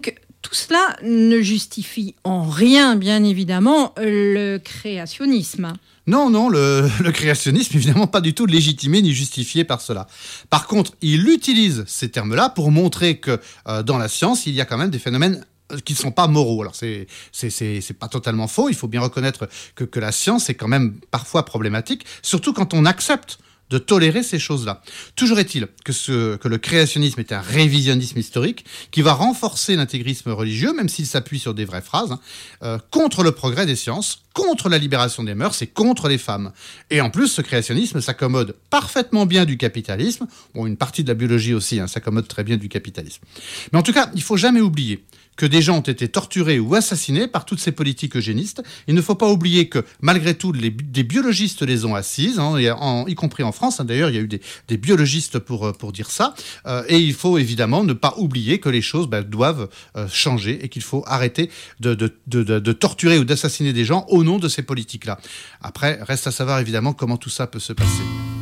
tout cela ne justifie en rien, bien évidemment, le créationnisme. Non, le créationnisme, évidemment, pas du tout légitimé ni justifié par cela. Par contre, il utilise ces termes-là pour montrer que dans la science, il y a quand même des phénomènes qui ne sont pas moraux. Alors, c'est pas totalement faux. Il faut bien reconnaître que la science est quand même parfois problématique, surtout quand on accepte de tolérer ces choses-là. Toujours est-il que le créationnisme est un révisionnisme historique qui va renforcer l'intégrisme religieux, même s'il s'appuie sur des vraies phrases, contre le progrès des sciences, contre la libération des mœurs et contre les femmes. Et en plus, ce créationnisme s'accommode parfaitement bien du capitalisme. Bon, une partie de la biologie aussi s'accommode très bien du capitalisme. Mais en tout cas, il ne faut jamais oublier que des gens ont été torturés ou assassinés par toutes ces politiques eugénistes. Il ne faut pas oublier que, malgré tout, des biologistes les ont assises, y compris en France. D'ailleurs, il y a eu des biologistes pour dire ça. Et il faut évidemment ne pas oublier que les choses doivent changer et qu'il faut arrêter de torturer ou d'assassiner des gens au nom de ces politiques-là. Après, reste à savoir évidemment comment tout ça peut se passer.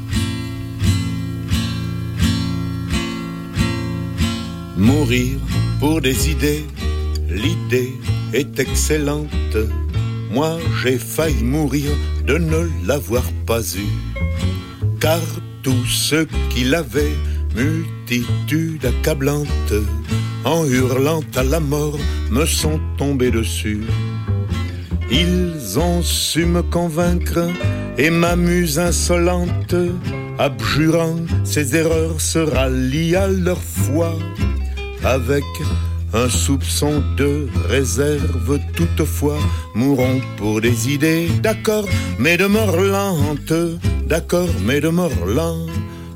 Mourir pour des idées, l'idée est excellente. Moi j'ai failli mourir de ne l'avoir pas eue. Car tous ceux qui l'avaient, multitude accablante, en hurlant à la mort, me sont tombés dessus. Ils ont su me convaincre et ma muse insolente, abjurant ses erreurs, se rallie à leur foi. Avec un soupçon de réserve toutefois, mourons pour des idées, d'accord, mais de mort lente, d'accord, mais de mort lente.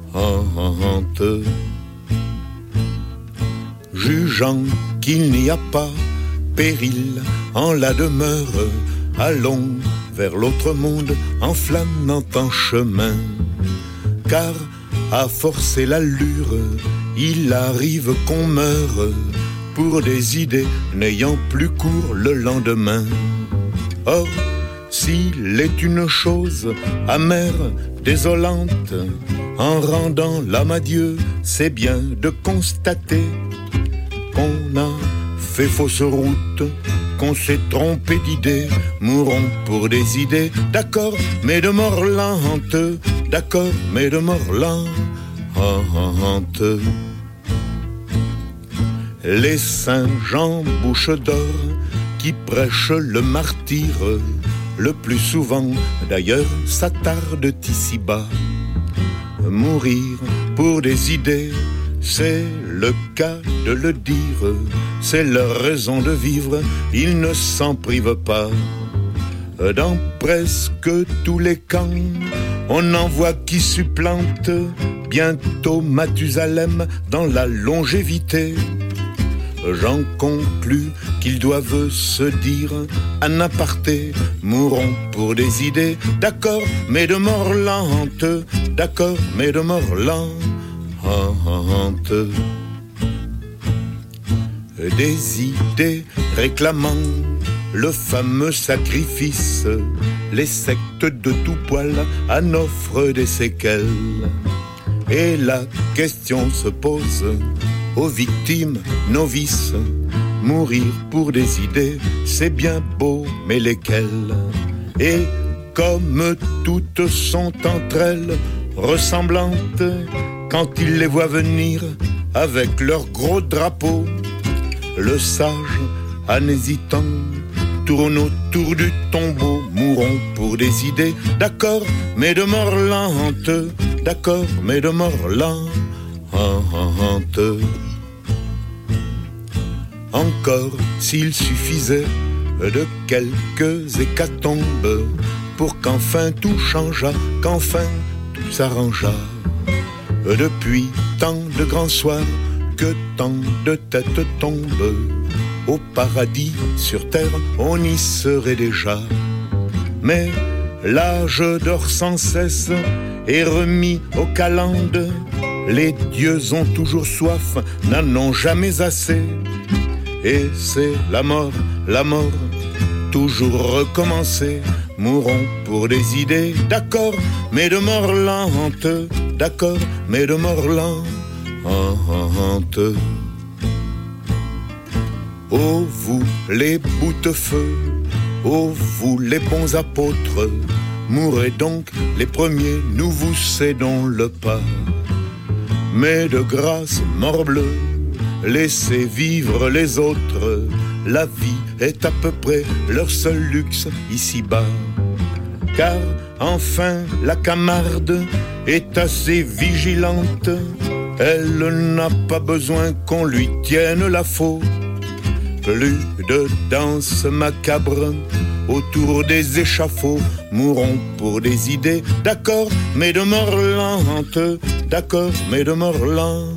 Jugeant qu'il n'y a pas péril en la demeure, allons vers l'autre monde en flânant en chemin. Car à forcer l'allure, il arrive qu'on meure pour des idées n'ayant plus cours le lendemain. Or, s'il est une chose amère, désolante, en rendant l'âme à Dieu, c'est bien de constater qu'on a fait fausse route, qu'on s'est trompé d'idées. Mourons pour des idées, d'accord, mais de mort lente, d'accord, mais de mort lente. Les saints Jean bouche d'or qui prêchent le martyre, le plus souvent d'ailleurs s'attardent ici-bas. Mourir pour des idées, c'est le cas de le dire, c'est leur raison de vivre, ils ne s'en privent pas. Dans presque tous les camps, on en voit qui supplantent bientôt Mathusalem dans la longévité. J'en conclus qu'ils doivent se dire en aparté, mourons pour des idées, d'accord, mais de mort lente, d'accord, mais de mort lente. Des idées réclamant le fameux sacrifice, les sectes de tout poil en offrent des séquelles. Et la question se pose aux victimes novices, mourir pour des idées, c'est bien beau, mais lesquelles? Et comme toutes sont entre elles ressemblantes, quand ils les voient venir avec leurs gros drapeaux, le sage, en hésitant, tourne autour du tombeau. Mourons pour des idées, d'accord, mais de mort lente, d'accord, mais de mort lente. Encore s'il suffisait de quelques hécatombes pour qu'enfin tout changeât, qu'enfin tout s'arrangeât. Depuis tant de grands soirs que tant de têtes tombent, au paradis sur terre on y serait déjà. Mais l'âge dort sans cesse et remis aux calendes, les dieux ont toujours soif, n'en ont jamais assez. Et c'est la mort, toujours recommencer. Mourons pour des idées, d'accord, mais de mort lente, d'accord, mais de mort lente. ô vous les boutefeux, ô vous les bons apôtres, mourrez donc les premiers, nous vous cédons le pas. Mais de grâce, morbleu, laissez vivre les autres, la vie est à peu près leur seul luxe ici-bas. Car enfin la Camarde est assez vigilante, elle n'a pas besoin qu'on lui tienne la faute. Plus de danse macabre autour des échafauds, mourons pour des idées, d'accord, mais de mort lente, d'accord, mais de mort lente.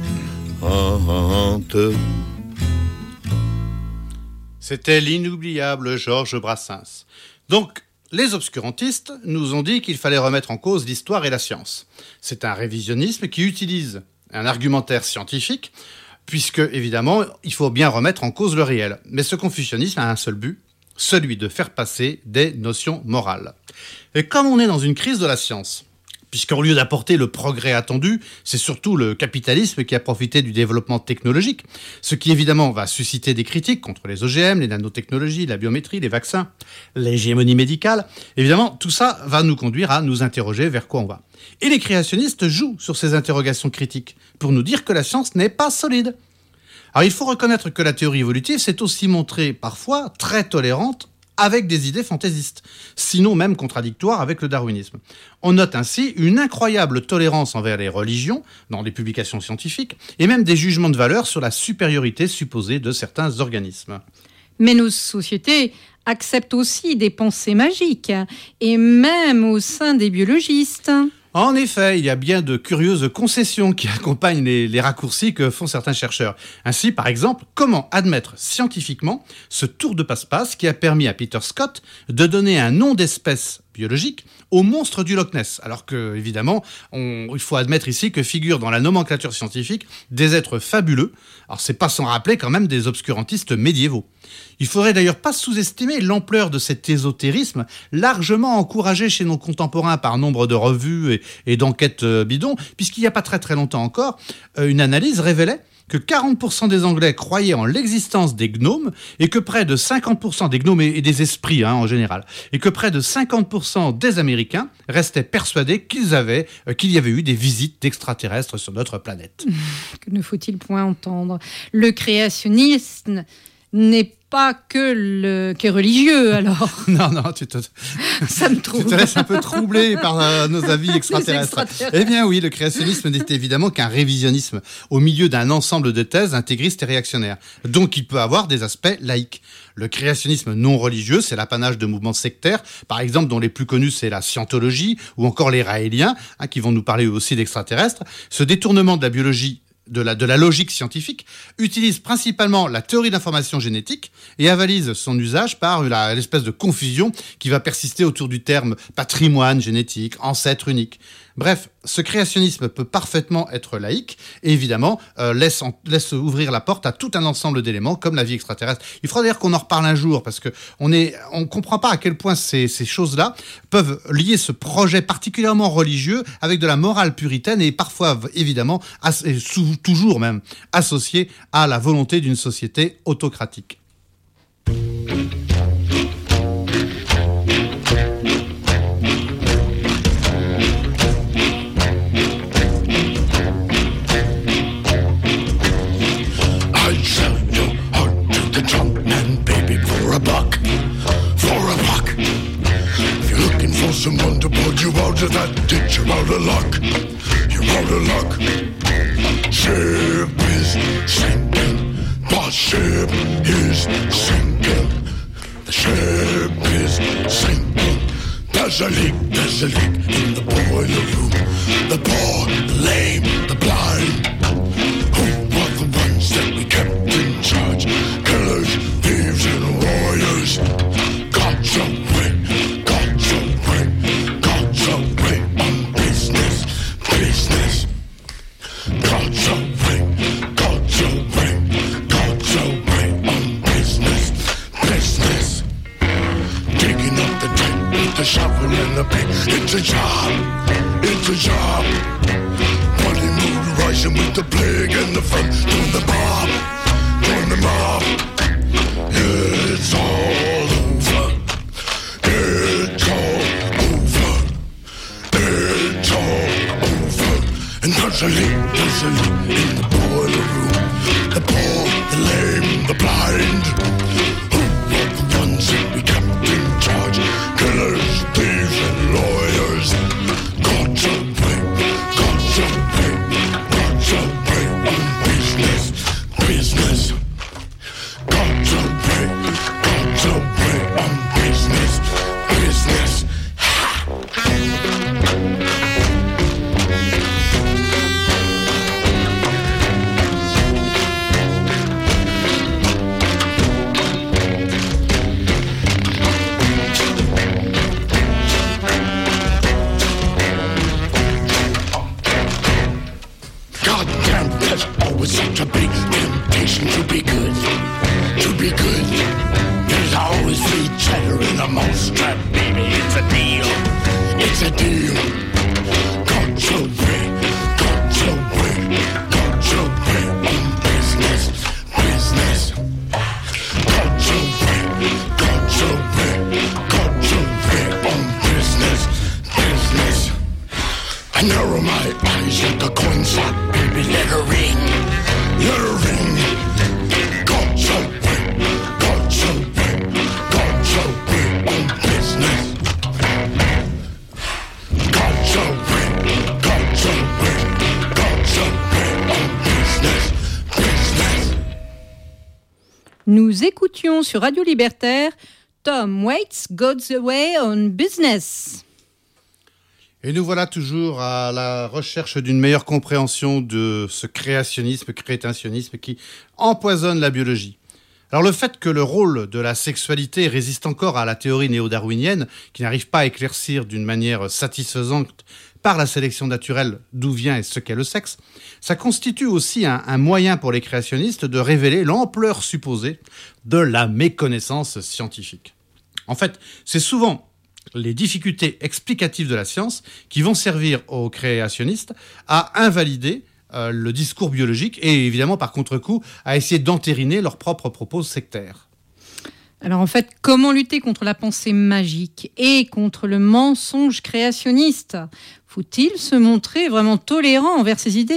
C'était l'inoubliable Georges Brassens. Donc, les obscurantistes nous ont dit qu'il fallait remettre en cause l'histoire et la science. C'est un révisionnisme qui utilise un argumentaire scientifique, puisque, évidemment, il faut bien remettre en cause le réel. Mais ce confucianisme a un seul but, celui de faire passer des notions morales. Et comme on est dans une crise de la science, puisqu'au lieu d'apporter le progrès attendu, c'est surtout le capitalisme qui a profité du développement technologique, ce qui évidemment va susciter des critiques contre les OGM, les nanotechnologies, la biométrie, les vaccins, l'hégémonie médicale. Évidemment, tout ça va nous conduire à nous interroger vers quoi on va. Et les créationnistes jouent sur ces interrogations critiques pour nous dire que la science n'est pas solide. Alors il faut reconnaître que la théorie évolutive s'est aussi montrée parfois très tolérante avec des idées fantaisistes, sinon même contradictoires avec le darwinisme. On note ainsi une incroyable tolérance envers les religions dans les publications scientifiques et même des jugements de valeur sur la supériorité supposée de certains organismes. Mais nos sociétés acceptent aussi des pensées magiques, et même au sein des biologistes. En effet, il y a bien de curieuses concessions qui accompagnent les raccourcis que font certains chercheurs. Ainsi, par exemple, comment admettre scientifiquement ce tour de passe-passe qui a permis à Peter Scott de donner un nom d'espèce biologique au monstre du Loch Ness, alors que, évidemment, il faut admettre ici que figurent dans la nomenclature scientifique des êtres fabuleux. Alors, c'est pas sans rappeler quand même des obscurantistes médiévaux. Il faudrait d'ailleurs pas sous-estimer l'ampleur de cet ésotérisme, largement encouragé chez nos contemporains par nombre de revues et d'enquêtes bidons, puisqu'il n'y a pas très très longtemps encore, une analyse révélait que 40% des Anglais croyaient en l'existence des gnomes et que près de 50% des gnomes et des esprits en général, et que près de 50% des Américains restaient persuadés qu'il y avait eu des visites d'extraterrestres sur notre planète. Que ne faut-il point entendre ? Le créationnisme n'est pas que religieux, alors. Non, ça me trouble. Tu te laisses un peu troubler par nos avis extraterrestres. Eh bien oui, le créationnisme n'est évidemment qu'un révisionnisme au milieu d'un ensemble de thèses intégristes et réactionnaires. Donc il peut avoir des aspects laïques. Le créationnisme non religieux, c'est l'apanage de mouvements sectaires, par exemple dont les plus connus c'est la scientologie ou encore les raéliens, qui vont nous parler aussi d'extraterrestres. Ce détournement de la biologie de la logique scientifique, utilise principalement la théorie de l'information génétique et avalise son usage par l'espèce de confusion qui va persister autour du terme patrimoine génétique, ancêtre unique. Bref, ce créationnisme peut parfaitement être laïque et évidemment laisse ouvrir la porte à tout un ensemble d'éléments comme la vie extraterrestre. Il faudra d'ailleurs qu'on en reparle un jour parce que on comprend pas à quel point ces choses-là peuvent lier ce projet particulièrement religieux avec de la morale puritaine et parfois évidemment toujours même associé à la volonté d'une société autocratique. Someone to pull you out of that ditch, you're out of luck. You're out of luck. Ship is sinking. The ship is sinking. The ship is sinking. There's a leak in the boiler room. The poor, the lame, the blind. Who were the ones that we kept in charge? Killers, thieves, and warriors. God's away. Shovel and a pick, it's a job. Bloody mood rising with the plague and the fun. Join the mob, And there's a leak in the boiler room. The poor, the lame, the blind. Who are the ones that we kept in charge? Killers, thieves, and lawyers. God's away, God's away, God's away on business, business. God's away on business, business. Goddamn, there's always such a big temptation to be good, to be good. There's always free cheddar in the mousetrap, baby. It's a deal, it's a deal. God's away, God's away, God's away on business, business. God's away, God's away, God's away on business, business. I narrow my eyes like a coin slot, baby. Let her ring, let her ring. God's away, God's away, God's away on business. God's away, God's away, God's away on business, business. Nous écoutions sur Radio Libertaire Tom Waits, God's Away on Business. Et nous voilà toujours à la recherche d'une meilleure compréhension de ce créationnisme, créationnisme qui empoisonne la biologie. Alors le fait que le rôle de la sexualité résiste encore à la théorie néo-darwinienne, qui n'arrive pas à éclaircir d'une manière satisfaisante par la sélection naturelle d'où vient et ce qu'est le sexe, ça constitue aussi un moyen pour les créationnistes de révéler l'ampleur supposée de la méconnaissance scientifique. En fait, c'est souvent les difficultés explicatives de la science qui vont servir aux créationnistes à invalider le discours biologique et évidemment par contre-coup à essayer d'entériner leurs propres propos sectaires. Alors en fait, comment lutter contre la pensée magique et contre le mensonge créationniste ? Faut-il se montrer vraiment tolérant envers ces idées ?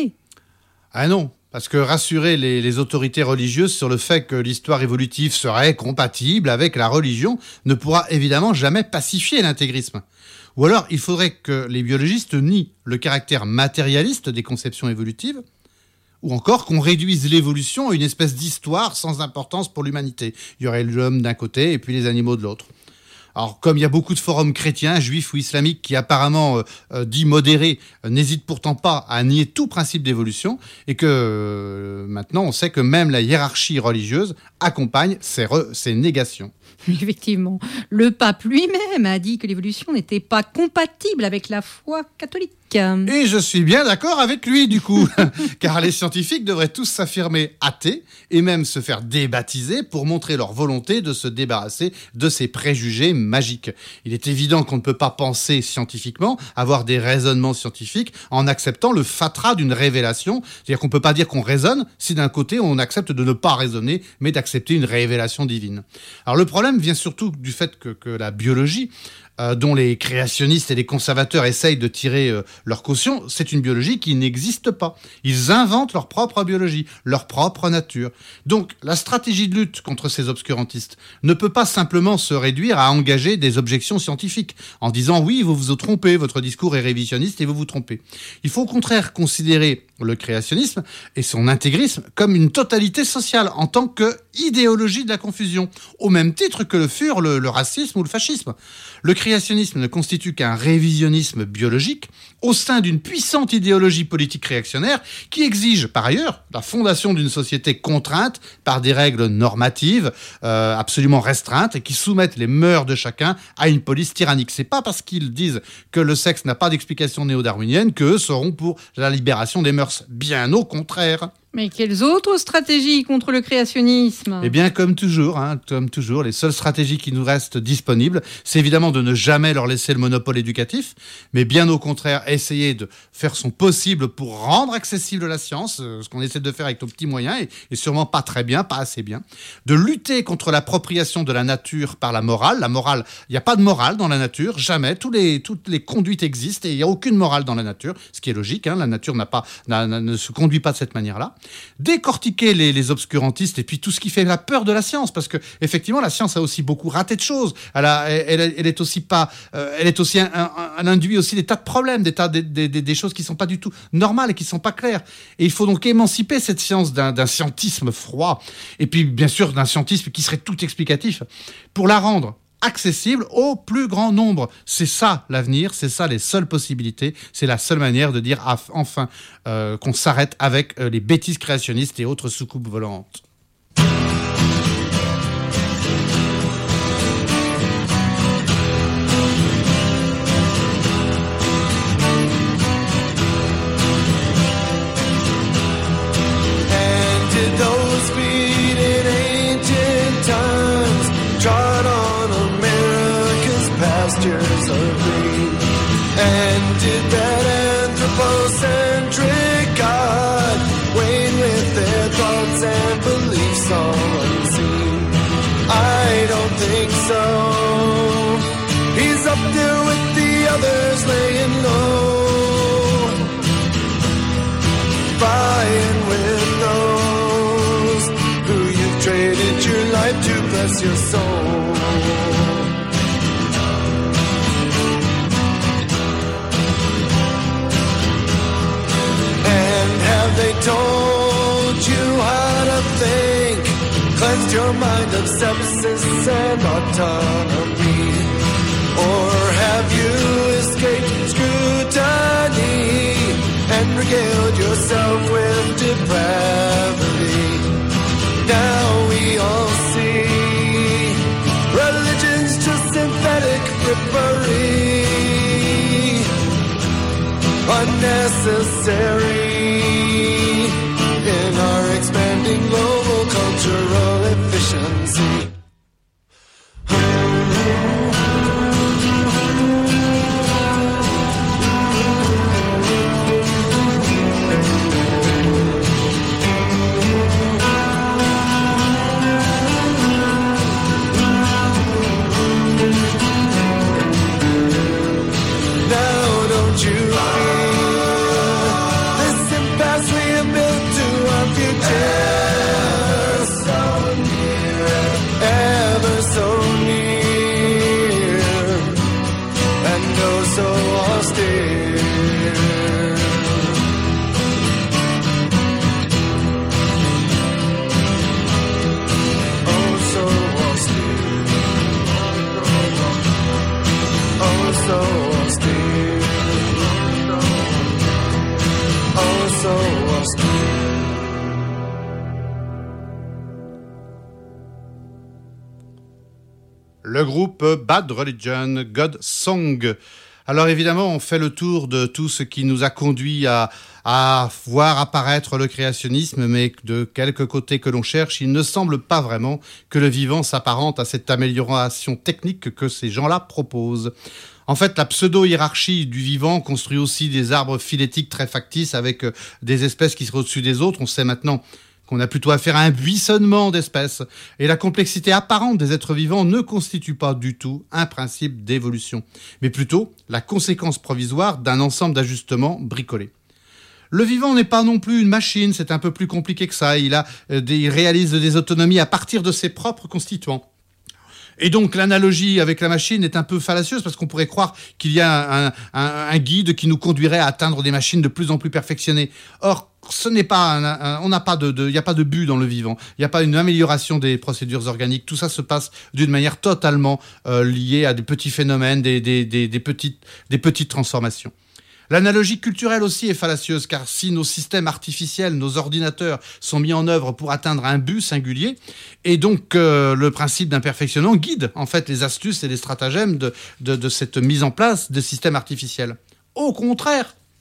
Ah non, parce que rassurer les autorités religieuses sur le fait que l'histoire évolutive serait compatible avec la religion ne pourra évidemment jamais pacifier l'intégrisme. Ou alors, il faudrait que les biologistes nient le caractère matérialiste des conceptions évolutives, ou encore qu'on réduise l'évolution à une espèce d'histoire sans importance pour l'humanité. Il y aurait l'homme d'un côté et puis les animaux de l'autre. Alors, comme il y a beaucoup de forums chrétiens, juifs ou islamiques qui apparemment dits modérés n'hésitent pourtant pas à nier tout principe d'évolution et que maintenant on sait que même la hiérarchie religieuse accompagne ces négations. Effectivement, le pape lui-même a dit que l'évolution n'était pas compatible avec la foi catholique. Et je suis bien d'accord avec lui, du coup, car les scientifiques devraient tous s'affirmer athées et même se faire débaptiser pour montrer leur volonté de se débarrasser de ces préjugés magiques. Il est évident qu'on ne peut pas penser scientifiquement, avoir des raisonnements scientifiques en acceptant le fatras d'une révélation. C'est-à-dire qu'on ne peut pas dire qu'on raisonne si d'un côté on accepte de ne pas raisonner, mais d'accepter une révélation divine. Alors le problème vient surtout du fait que la biologie, dont les créationnistes et les conservateurs essayent de tirer leur caution, c'est une biologie qui n'existe pas. Ils inventent leur propre biologie, leur propre nature. Donc, la stratégie de lutte contre ces obscurantistes ne peut pas simplement se réduire à engager des objections scientifiques, en disant « oui, vous vous trompez, votre discours est révisionniste et vous vous trompez ». Il faut au contraire considérer le créationnisme et son intégrisme comme une totalité sociale en tant qu'idéologie de la confusion, au même titre que le furent le racisme ou le fascisme. Le créationnisme ne constitue qu'un révisionnisme biologique au sein d'une puissante idéologie politique réactionnaire qui exige par ailleurs la fondation d'une société contrainte par des règles normatives absolument restreintes et qui soumettent les mœurs de chacun à une police tyrannique. C'est pas parce qu'ils disent que le sexe n'a pas d'explication néo-darwinienne qu'eux seront pour la libération des mœurs. Bien au contraire. Mais quelles autres stratégies contre le créationnisme ? Eh bien, comme toujours, les seules stratégies qui nous restent disponibles, c'est évidemment de ne jamais leur laisser le monopole éducatif, mais bien au contraire, essayer de faire son possible pour rendre accessible la science, ce qu'on essaie de faire avec nos petits moyens, et sûrement pas très bien, pas assez bien. De lutter contre l'appropriation de la nature par la morale. La morale, il n'y a pas de morale dans la nature, jamais. Toutes les conduites existent et il n'y a aucune morale dans la nature, ce qui est logique, la nature ne se conduit pas de cette manière-là. Décortiquer les obscurantistes et puis tout ce qui fait la peur de la science, parce que effectivement la science a aussi beaucoup raté de choses. Elle induit aussi des tas de problèmes, des choses qui sont pas du tout normales et qui sont pas claires. Et il faut donc émanciper cette science d'un scientisme froid et puis bien sûr d'un scientisme qui serait tout explicatif pour la rendre accessible au plus grand nombre. C'est ça l'avenir, c'est ça les seules possibilités, c'est la seule manière de dire enfin qu'on s'arrête avec les bêtises créationnistes et autres soucoupes volantes. And did those feet in ancient times trod on America's pastures of green? And did that anthropocentric God wane with their thoughts and beliefs all unseen? I don't think so. He's up there with the others laying low, vying with those who you've traded your life to bless your soul. They told you how to think, cleansed your mind of sepsis and autonomy? Or have you escaped scrutiny and regaled yourself with depravity? Now we all see religion's just synthetic frippery, unnecessary in our expanding global cultural efficiency. Now don't you ever so near, and oh so austere. Oh so austere. Oh so austere. Oh so austere. Le groupe Bad Religion, God Song. Alors évidemment, on fait le tour de tout ce qui nous a conduit à voir apparaître le créationnisme, mais de quelque côté que l'on cherche, il ne semble pas vraiment que le vivant s'apparente à cette amélioration technique que ces gens-là proposent. En fait, la pseudo-hiérarchie du vivant construit aussi des arbres phylétiques très factices avec des espèces qui seraient au-dessus des autres. On sait maintenant qu'on a plutôt affaire à un buissonnement d'espèces. Et la complexité apparente des êtres vivants ne constitue pas du tout un principe d'évolution, mais plutôt la conséquence provisoire d'un ensemble d'ajustements bricolés. Le vivant n'est pas non plus une machine, c'est un peu plus compliqué que ça. Il réalise des autonomies à partir de ses propres constituants. Et donc l'analogie avec la machine est un peu fallacieuse parce qu'on pourrait croire qu'il y a un guide qui nous conduirait à atteindre des machines de plus en plus perfectionnées. Or, ce n'est pas il n'y a pas de but dans le vivant. Il n'y a pas une amélioration des procédures organiques. Tout ça se passe d'une manière totalement liée à des petits phénomènes, des petites transformations. L'analogie culturelle aussi est fallacieuse, car si nos systèmes artificiels, nos ordinateurs sont mis en œuvre pour atteindre un but singulier, et donc le principe d'un perfectionnement guide en fait les astuces et les stratagèmes de cette mise en place de systèmes artificiels. Au contraire,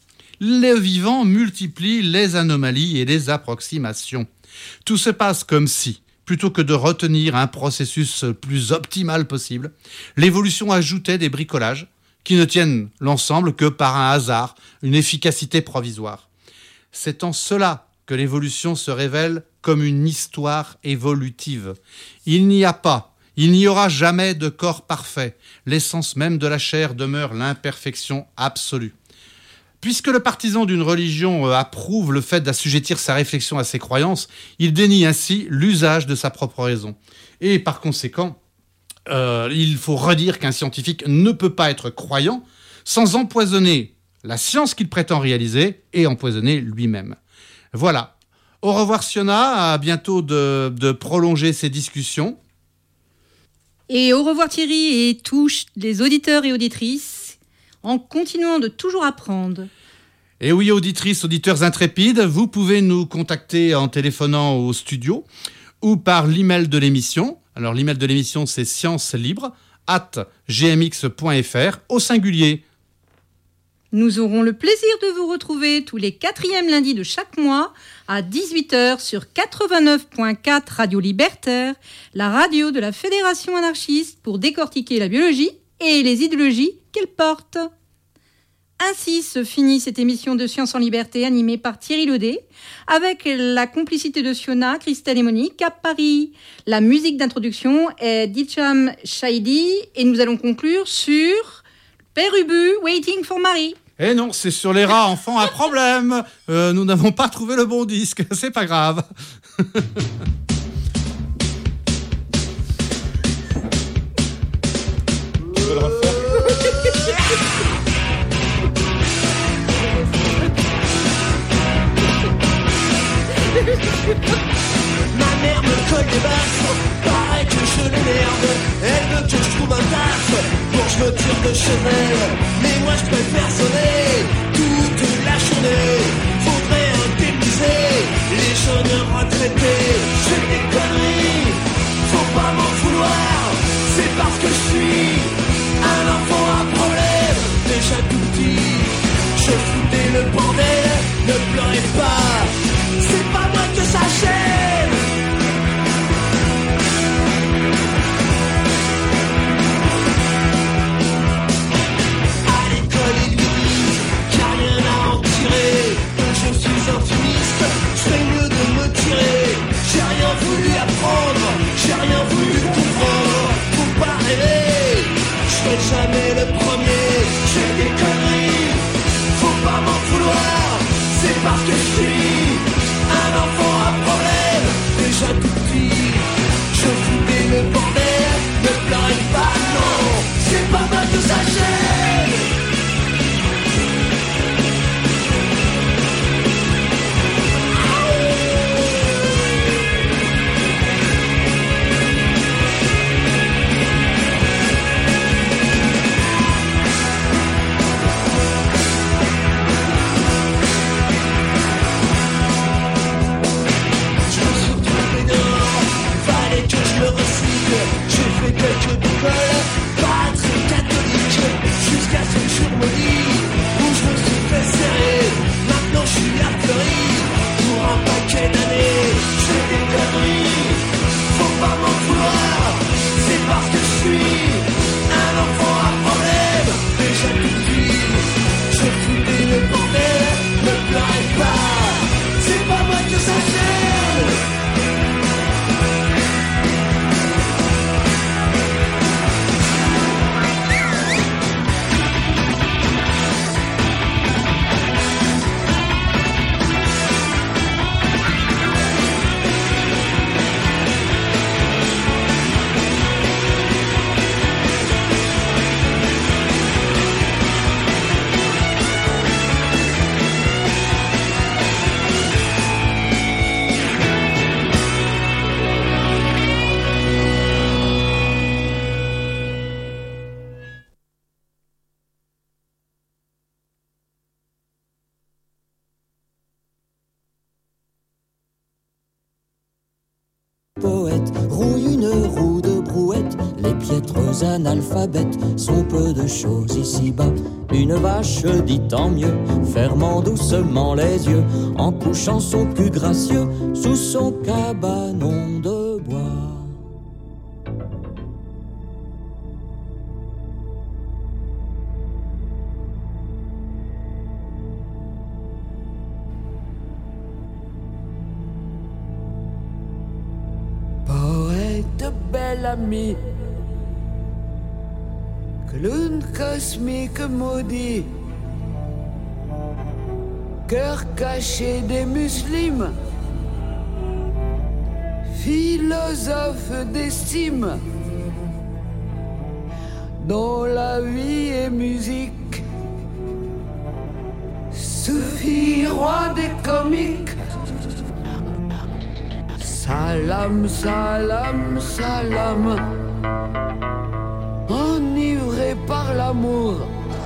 le vivant multiplie les anomalies et les approximations. Tout se passe comme si, plutôt que de retenir un processus le plus optimal possible, l'évolution ajoutait des bricolages qui ne tiennent l'ensemble que par un hasard, une efficacité provisoire. C'est en cela que l'évolution se révèle comme une histoire évolutive. Il n'y aura jamais de corps parfait. L'essence même de la chair demeure l'imperfection absolue. Puisque le partisan d'une religion approuve le fait d'assujettir sa réflexion à ses croyances, il dénie ainsi l'usage de sa propre raison. Et par conséquent, il faut redire qu'un scientifique ne peut pas être croyant sans empoisonner la science qu'il prétend réaliser et empoisonner lui-même. Voilà. Au revoir Siona, à bientôt de prolonger ces discussions. Et au revoir Thierry et tous les auditeurs et auditrices, en continuant de toujours apprendre. Et oui, auditrices, auditeurs intrépides, vous pouvez nous contacter en téléphonant au studio ou par l'email de l'émission. Alors l'email de l'émission, c'est sciencelibre@gmx.fr au singulier. Nous aurons le plaisir de vous retrouver tous les 4e lundis de chaque mois à 18h sur 89.4 Radio Libertaire, la radio de la Fédération anarchiste pour décortiquer la biologie et les idéologies qu'elle porte. Ainsi se finit cette émission de Science en Liberté animée par Thierry Laudet avec la complicité de Siona, Christelle et Monique à Paris. La musique d'introduction est d'Hicham Shaidi et nous allons conclure sur Père Ubu, Waiting for Marie. Eh non, c'est sur les rats enfants un problème. Nous n'avons pas trouvé le bon disque, c'est pas grave. Tu veux le refaire? Ma mère me colle des baffes, pareil que je l'énerve. Elle veut que je trouve un taf pour que je me tire de chemin. Mais moi je préfère sonner toute la journée. Faudrait indemniser les jeunes retraités. Je fais des conneries, faut pas m'en vouloir. C'est parce que je suis un enfant à problème. Déjà tout petit, je foutais le bordel. Ne pleurez pas, c'est pas moi que ça gêne. À l'école ils disent qu'il n'y a rien à en tirer, que je suis un fumiste, je fais mieux de me tirer. J'ai rien voulu apprendre, j'ai rien voulu comprendre. Faut pas rêver, je serai jamais le premier. J'ai des conneries, faut pas m'en vouloir. C'est parce que je suis un enfant à problème. Déjà tout petit, je foutais le bordel. Ne pleurez pas, non, c'est pas mal que ça gêne. J'ai fait quelques bricoles, pas très catholiques, jusqu'à ce jour maudit où je me suis fait serrer. Maintenant je suis à Fleury pour un paquet d'années. Je fais des conneries, faut pas m'en vouloir. C'est parce que je suis un enfant à problème. Déjà tout petit, je foutais le bordel. Ne pleurez pas, c'est pas moi que ça gêne. Poète rouille une roue de brouette, les pieds piètres analphabètes sont peu de choses ici-bas. Une vache dit tant mieux, fermant doucement les yeux, en couchant son cul gracieux sous son cabanon de bois. Poète bel ami, clown cosmique maudit, cœur caché des musulmans, philosophe d'estime, dont la vie est musique, Soufi, roi des comiques. Salam, salam, salam, enivré par l'amour,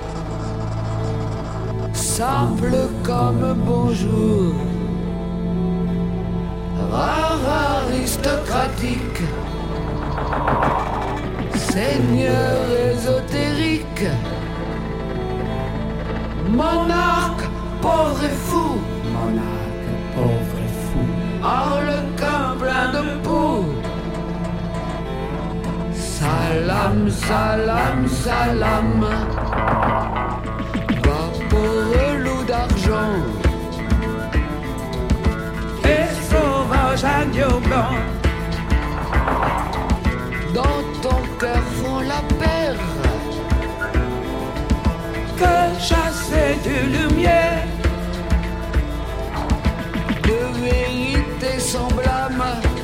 simple comme bonjour, rare aristocratique, seigneur ésotérique, monarque pauvre et fou, monarque pauvre et fou, harlequin plein de poux. Salam, salam, salam, vaporeux loup d'argent et sauvage agneau blanc, dans ton cœur font la paire, que chasser du lumière, de vérité sans blâme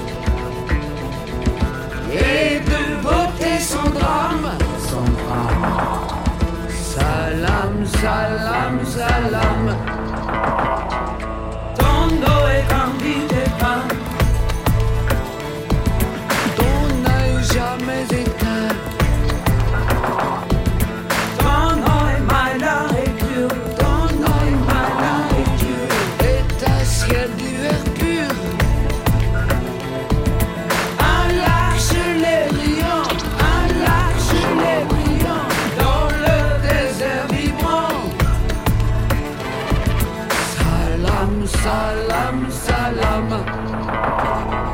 et de beauté sans drame. Salam, salam, salam, ton dos est grandi des pains, ton œil jamais éteint, ton nom est malin et dur, ton nom est malin et dur, et ta ciel d'hiver pur, un lac gelé brillant, un lac gelé brillant, dans le désert vibrant. Salam, salam, salam.